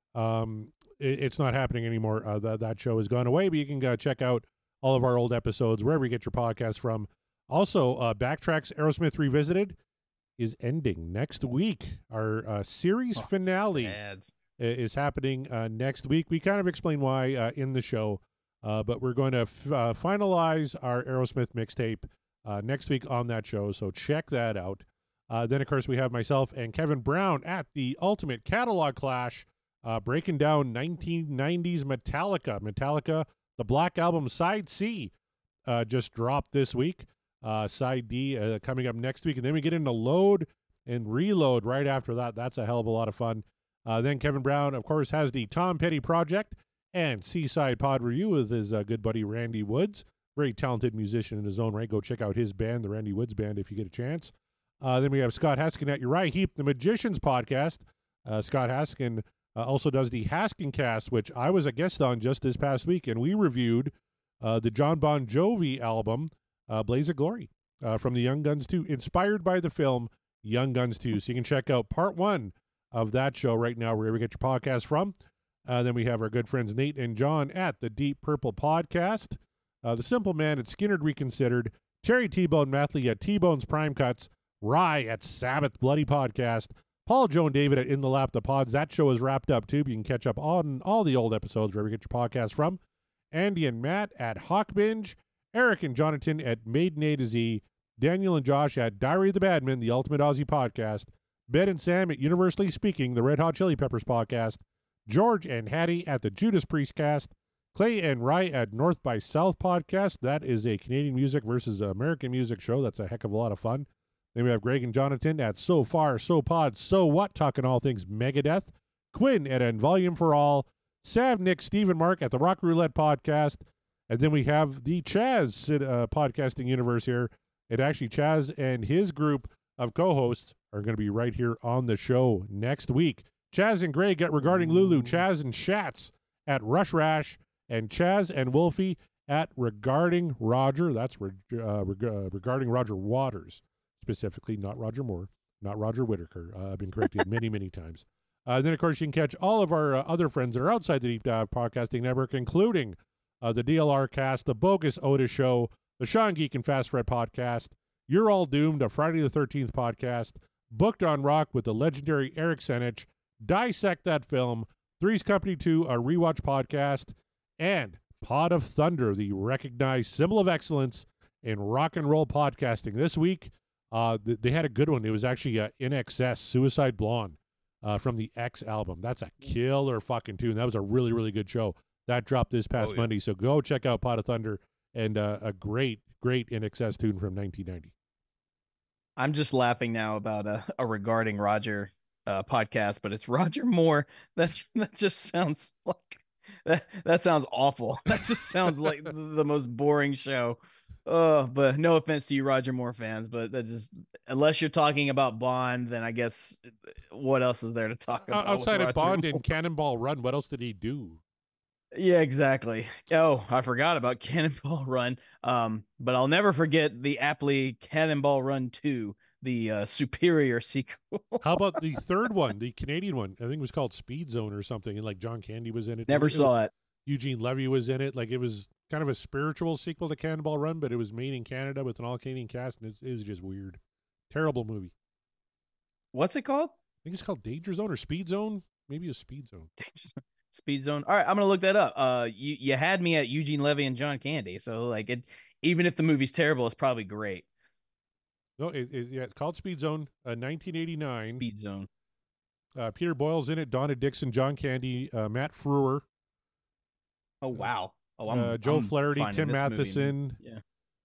Um, it, it's not happening anymore. Uh, that, that show has gone away, but you can uh, check out all of our old episodes wherever you get your podcast from. Also, uh, Backtrack's Aerosmith Revisited is ending next week. Our uh, series oh, finale sad. is happening uh, next week. We kind of explain why uh, in the show. Uh, but we're going to f- uh, finalize our Aerosmith mixtape uh, next week on that show, so check that out. Uh, then, of course, we have myself and Kevin Brown at the Ultimate Catalog Clash, uh, breaking down nineteen nineties Metallica. Metallica, the Black Album Side C, uh, just dropped this week. Uh, Side D uh, coming up next week. And then we get into Load and Reload right after that. That's a hell of a lot of fun. Uh, then Kevin Brown, of course, has the Tom Petty Project and Seaside Pod Review with his uh, good buddy Randy Woods. Very talented musician in his own right. Go check out his band, the Randy Woods Band, if you get a chance. Uh, then we have Scott Haskin at Uriah Heep, the Magicians Podcast. Uh, Scott Haskin uh, also does the Haskin Cast, which I was a guest on just this past week, and we reviewed uh, the John Bon Jovi album, uh, Blaze of Glory, uh, from the Young Guns two, inspired by the film Young Guns two. So you can check out part one of that show right now, wherever you get your podcast from. Uh, then we have our good friends Nate and John at the Deep Purple Podcast, uh, the Simple Man at Skinnerd Reconsidered, Terry T-Bone Mathley at T-Bone's Prime Cuts, Rye at Sabbath Bloody Podcast, Paul, Joe, and David at In the Lap the Pods. That show is wrapped up too. You can catch up on all the old episodes wherever you get your podcast from. Andy and Matt at Hawk Binge, Eric and Jonathan at Maiden A to Z, Daniel and Josh at Diary of the Badman, the Ultimate Aussie Podcast, Ben and Sam at Universally Speaking, the Red Hot Chili Peppers Podcast, George and Hattie at the Judas Priest Cast, Clay and Rye at North by South Podcast. That is a Canadian music versus American music show. That's a heck of a lot of fun. Then we have Greg and Jonathan at So Far, So Pod, So What, talking all things Megadeth. Quinn at En Volume for All. Sav, Nick, Steve, and Mark at the Rock Roulette Podcast. And then we have the Chaz uh, podcasting universe here. And actually, Chaz and his group of co-hosts are going to be right here on the show next week. Chaz and Greg at Regarding Lulu, Chaz and Shats at Rush Rash, and Chaz and Wolfie at Regarding Roger. That's re- uh, reg- uh, Regarding Roger Waters, specifically, not Roger Moore, not Roger Whittaker. Uh, I've been corrected many, many times. Uh, then, of course, you can catch all of our uh, other friends that are outside the Deep Dive Podcasting Network, including uh, the D L R Cast, the Bogus Otis Show, the Sean Geek and Fast Fred Podcast, You're All Doomed, a Friday the thirteenth podcast, Booked on Rock with the legendary Eric Senich, dissect that film, Three's Company two, our rewatch podcast, and Pod of Thunder, the recognized symbol of excellence in rock and roll podcasting. This week, uh, th- they had a good one. It was actually uh, In Excess, Suicide Blonde uh, from the X album. That's a killer fucking tune. That was a really, really good show. That dropped this past Oh, yeah. Monday. So go check out Pod of Thunder and uh, a great, great In Excess tune from nineteen ninety. I'm just laughing now about a, a regarding Roger uh, podcast, but it's Roger Moore. That's that just sounds like that. That sounds awful. That just sounds like the, the most boring show. Oh, but no offense to you, Roger Moore fans, but that just unless you're talking about Bond, then I guess what else is there to talk Uh, about? outside with of Roger Bond Moore? and Cannonball Run, what else did he do? Yeah, exactly. Oh, I forgot about Cannonball Run. Um, but I'll never forget the aptly Cannonball Run two, the uh, superior sequel. How about the third one, the Canadian one? I think it was called Speed Zone or something, and like John Candy was in it. Never It- saw it. Eugene Levy was in it. Like it was kind of a spiritual sequel to Cannonball Run, but it was made in Canada with an all Canadian cast, and it, it was just weird. Terrible movie. What's it called? I think it's called Danger Zone or Speed Zone. Maybe a Speed Zone. Speed Zone. All right, I'm gonna look that up. Uh, you you had me at Eugene Levy and John Candy, so like it. Even if the movie's terrible, it's probably great. No, it, it, yeah, it's called Speed Zone. Uh, nineteen eighty-nine. Speed Zone. Uh, Peter Boyle's in it. Donna Dixon, John Candy, uh, Matt Frewer. Oh wow. Oh, I'm, uh, Joe I'm Flaherty, finding Tim this movie, Matheson. man.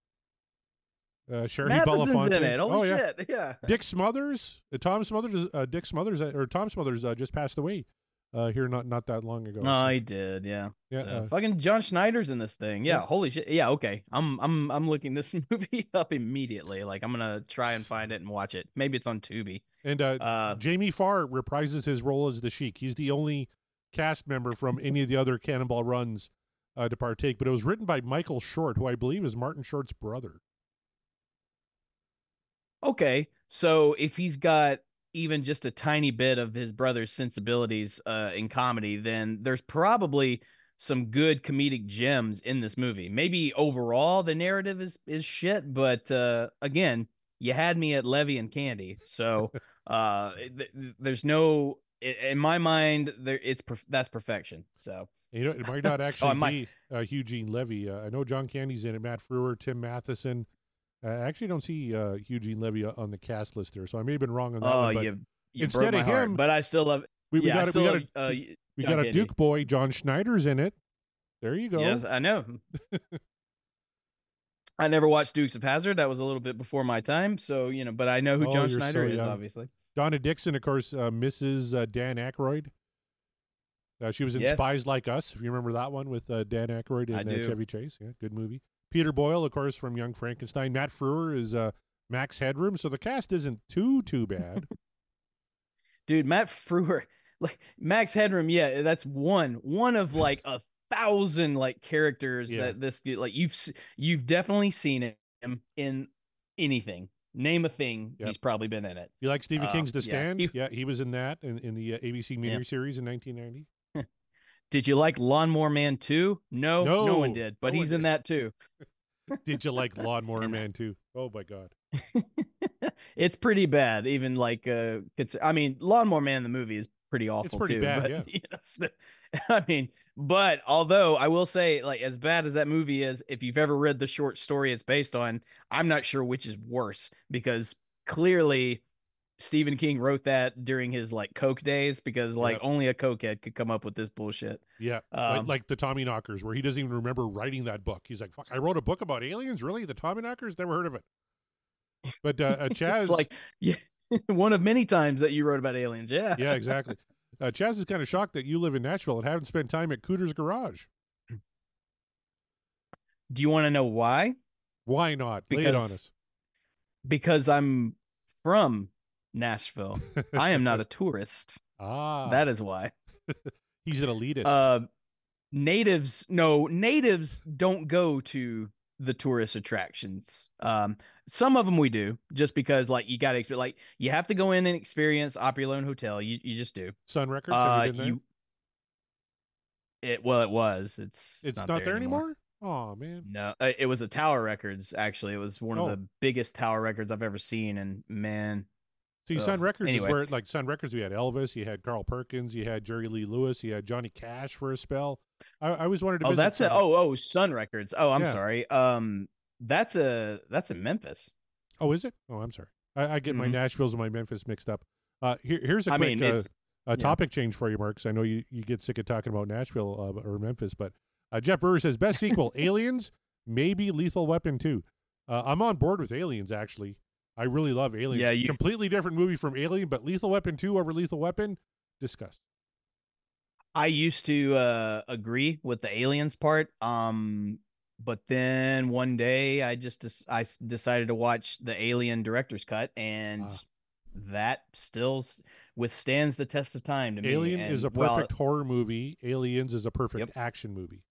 Uh, Sherry Matheson's Belafonte. in it. Holy oh, yeah. shit! Yeah. Dick Smothers. Uh, Tom Smothers. Uh, Dick Smothers uh, or Tom Smothers uh, just passed away uh, here not not that long ago. Oh, so- he did. Yeah. Yeah, So, uh, fucking John Schneider's in this thing. Yeah, Yeah. Holy shit. Yeah. Okay. I'm I'm I'm looking this movie up immediately. Like I'm gonna try and find it and watch it. Maybe it's on Tubi. And uh, Uh, Jamie Farr reprises his role as the Sheik. He's the only cast member from any of the other Cannonball Runs uh, to partake. But it was written by Michael Short, who I believe is Martin Short's brother. Okay, so if he's got even just a tiny bit of his brother's sensibilities uh, in comedy, then there's probably some good comedic gems in this movie. Maybe overall the narrative is is shit, but uh, again, you had me at Levy and Candy, so uh, th- th- there's no i- in my mind there it's perf- that's perfection. So You know, it might not So actually I might- be uh, Eugene Levy. Uh, I know John Candy's in it, Matt Frewer, Tim Matheson. Uh, I actually don't see uh, Eugene Levy uh, on the cast list there, so I may have been wrong on that oh, one. But you, you instead broke of my heart, him, but I still love. we, we yeah, I got a, still we got love, a, uh, we John got a Candy. Duke boy, John Schneider's in it. There you go. Yes, I know. I never watched Dukes of Hazzard. That was a little bit before my time, so you know. But I know who Oh, John you're Schneider so is, young. obviously. Donna Dixon, of course, uh, Missus Uh, Dan Aykroyd. Uh, she was in Yes. Spies Like Us, if you remember that one with uh, Dan Aykroyd and I uh, do. Chevy Chase. Yeah, good movie. Peter Boyle, of course, from Young Frankenstein. Matt Frewer is uh, Max Headroom, so the cast isn't too, too bad. Dude, Matt Frewer, like Max Headroom. Yeah, that's one one of like a thousand like characters Yeah. that this like you've s- you've definitely seen him in anything. Name a thing, Yep. he's probably been in it. You like Stephen Um, King's The yeah, Stand? he- Yeah, he was in that in, in the uh, A B C Yeah. miniseries in nineteen ninety. Did you like Lawnmower Man two? No, no, No, one did, but no one he's in did. that too. Did you like Lawnmower Man too? Oh, my God. It's pretty bad. Even like, uh, it's, I mean, Lawnmower Man, the movie is pretty awful. pretty too, bad, but, yeah. you know, it's- I mean, but although I will say, like, as bad as that movie is, if you've ever read the short story it's based on, I'm not sure which is worse because clearly Stephen King wrote that during his like coke days because like Yep. only a cokehead could come up with this bullshit. Yeah, like, Um, like the Tommy Knockers, where he doesn't even remember writing that book. He's like, "Fuck, I wrote a book about aliens. Really, the Tommy Knockers? Never heard of it." But uh, uh, Chaz, It's like, yeah, one of many times that you wrote about aliens. Yeah. yeah, exactly. Uh, Chaz is kind of shocked that you live in Nashville and haven't spent time at Cooter's Garage. Do you want to know why? Why not? Lay it on Because- us. Because I'm from Nashville. I am not a tourist. Ah, That is why. he's an elitist. Uh, natives, no, natives don't go to the tourist attractions. Um, some of them we do, just because like you got to experience, like you have to go in and experience Opry Lone Hotel. You you just do. Sun Records. Uh, Have you been there? you, it well, it was. It's it's not, there anymore. Oh man. No, uh, it was a Tower Records. Actually, it was one Oh. of the biggest Tower Records I've ever seen, and man, See, Ugh. Sun Records Anyway. is where, like, Sun Records, we had Elvis, you had Carl Perkins, you had Jerry Lee Lewis, you had Johnny Cash for a spell. I, I always wanted to Oh, visit that's a Sun- oh oh Sun Records. Oh, I'm Yeah. sorry. Um, that's a that's in Memphis. Oh, is it? Oh, I'm sorry. I, I get my Mhm. Nashville's and my Memphis mixed up. Uh, here, here's a I quick mean, uh, it's- a yeah. topic change for you, Mark, 'cause I know you, you get sick of talking about Nashville uh, or Memphis, but uh, Jeff Brewer says, best sequel, Aliens, maybe Lethal Weapon two. Uh, I'm on board with Aliens, actually. I really love Aliens. Yeah, you- Completely different movie from Alien, but Lethal Weapon two over Lethal Weapon, discussed. I used to uh, agree with the aliens part, um, but then one day I just des- I s- decided to watch the Alien director's cut, and Ah. that still s- withstands the test of time to me. Alien And is a while perfect horror movie. Aliens is a perfect Yep. action movie.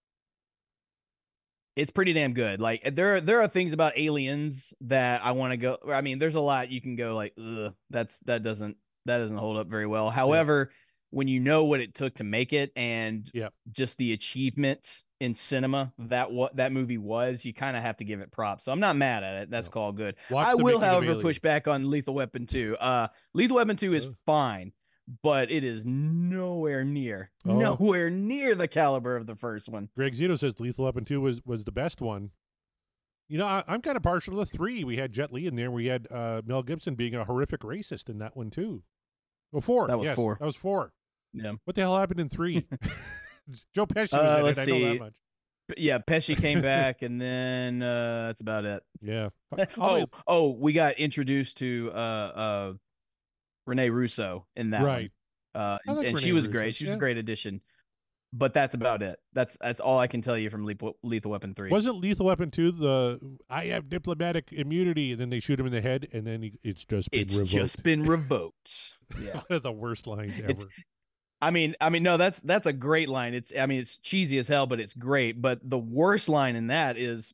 it's pretty damn good. Like there, there are things about Aliens that I want to go. I mean, there's a lot you can go like, ugh, that's that doesn't that doesn't hold up very well. However, when you know what it took to make it and Yep. just the achievement in cinema that what that movie was, you kind of have to give it props. So I'm not mad at it. That's called good. Watch I the will, making of however, Alien. push back on Lethal Weapon two. Uh, Lethal Weapon two is Oh. fine, but it is nowhere near, Oh. nowhere near the caliber of the first one. Greg Zito says Lethal Weapon two was, was the best one. You know, I, I'm kind of partial to the three. We had Jet Li in there. We had uh, Mel Gibson being a horrific racist in that one, too. Oh, four. That was yes, four. That was four. Yeah. What the hell happened in three? Joe Pesci was Uh, in let's it. I know see. that much. P- Yeah, Pesci came back, and then uh, that's about it. Yeah. oh, oh, we got introduced to uh, uh, Renee Russo in that Right. one. Uh, I like and she Renee was Russo, great. She was yeah. a great addition. But that's about it. That's that's all I can tell you from Lethal, Lethal Weapon three. Wasn't Lethal Weapon two the I have diplomatic immunity, and then they shoot him in the head, and then he, it's just been It's revoked. just been revoked. Yeah. One of the worst lines ever. It's, I mean, I mean, no, that's that's a great line. It's, I mean, it's cheesy as hell, but it's great. But the worst line in that is,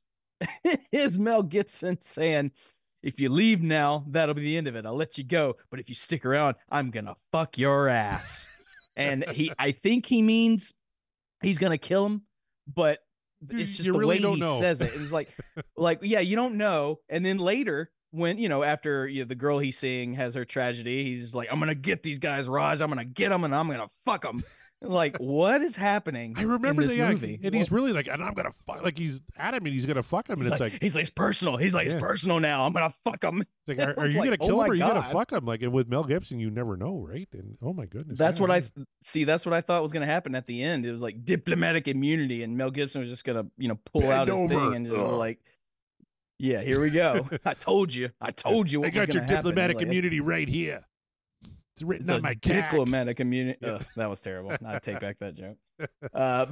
is Mel Gibson saying, "If you leave now, that'll be the end of it. I'll let you go. But if you stick around, I'm gonna fuck your ass." And he, I think he means he's gonna kill him, but You- it's just you the really way don't he know. says it. It's like, like, yeah, you don't know. And then later, when you know, after you know, the girl he's seeing has her tragedy, he's just like, "I'm gonna get these guys, Raj. I'm gonna get them, and I'm gonna fuck them." Like, what is happening? I remember in this the guy, movie, and he's really like, and I'm gonna fuck, like he's adamant he's gonna fuck him, and He's it's like, like, he's like, it's personal. He's like, Yeah. it's personal now. I'm gonna fuck him. it's like, are, are It's you like, gonna oh kill him my or are you gonna God. fuck him? Like, and with Mel Gibson, you never know, right? And oh my goodness, That's yeah, what I yeah. th- see. That's what I thought was going to happen at the end. It was like diplomatic immunity, and Mel Gibson was just going to, you know, pull Bend out his over. thing and just Ugh. like, yeah, here we go. I told you. I told you what I got was your gonna happen. diplomatic Like, that's- immunity right here. It's written It's on a my cack. diplomatic immunity. Yeah. Ugh, that was terrible. I take back that joke. Uh,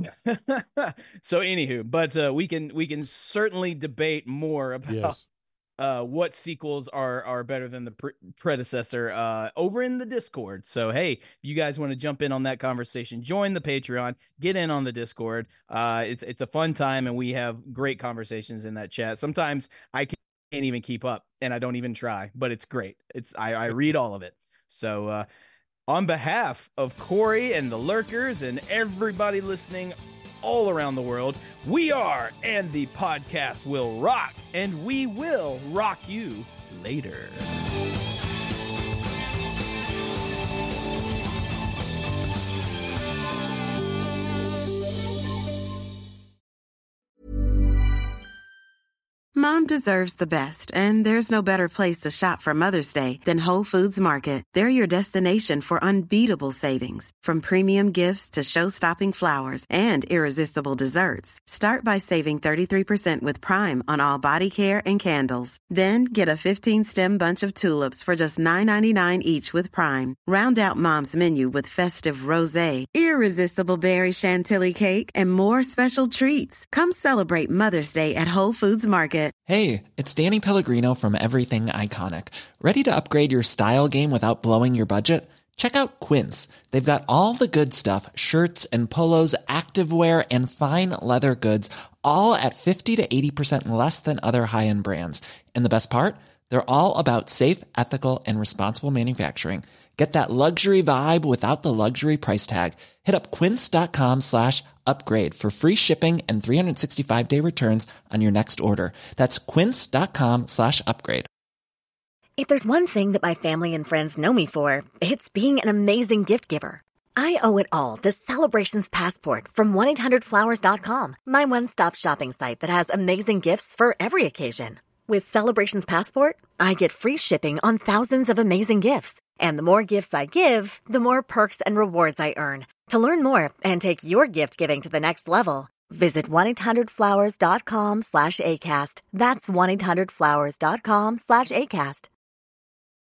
so, anywho, but uh, we can we can certainly debate more about Yes. uh, what sequels are are better than the pre- predecessor uh, over in the Discord. So, hey, if you guys want to jump in on that conversation, join the Patreon, get in on the Discord. Uh, it's it's a fun time, and we have great conversations in that chat. Sometimes I can't even keep up, and I don't even try, but it's great. It's I, I read all of it. So, uh, on behalf of Corey and the Lurkers and everybody listening all around the world, we are And the Podcast Will Rock, and we will rock you later. Mom deserves the best, and there's no better place to shop for Mother's Day than Whole Foods Market. They're your destination for unbeatable savings, from premium gifts to show-stopping flowers and irresistible desserts. Start by saving thirty-three percent with Prime on all body care and candles. Then get a fifteen-stem bunch of tulips for just nine ninety-nine each with Prime. Round out Mom's menu with festive rosé, irresistible berry chantilly cake, and more special treats. Come celebrate Mother's Day at Whole Foods Market. Hey, it's Danny Pellegrino from Everything Iconic. Ready to upgrade your style game without blowing your budget? Check out Quince. They've got all the good stuff, shirts and polos, activewear, and fine leather goods, all at fifty to eighty percent less than other high-end brands. And the best part? They're all about safe, ethical, and responsible manufacturing. Get that luxury vibe without the luxury price tag. Hit up quince.com slash upgrade for free shipping and three sixty-five day returns on your next order. That's quince.com slash upgrade. If there's one thing that my family and friends know me for, it's being an amazing gift giver. I owe it all to Celebrations Passport from one eight hundred flowers dot com, my one-stop shopping site that has amazing gifts for every occasion. With Celebrations Passport, I get free shipping on thousands of amazing gifts. And the more gifts I give, the more perks and rewards I earn. To learn more and take your gift giving to the next level, visit one eight hundred flowers dot com slash ACAST. That's one eight hundred flowers dot com slash ACAST.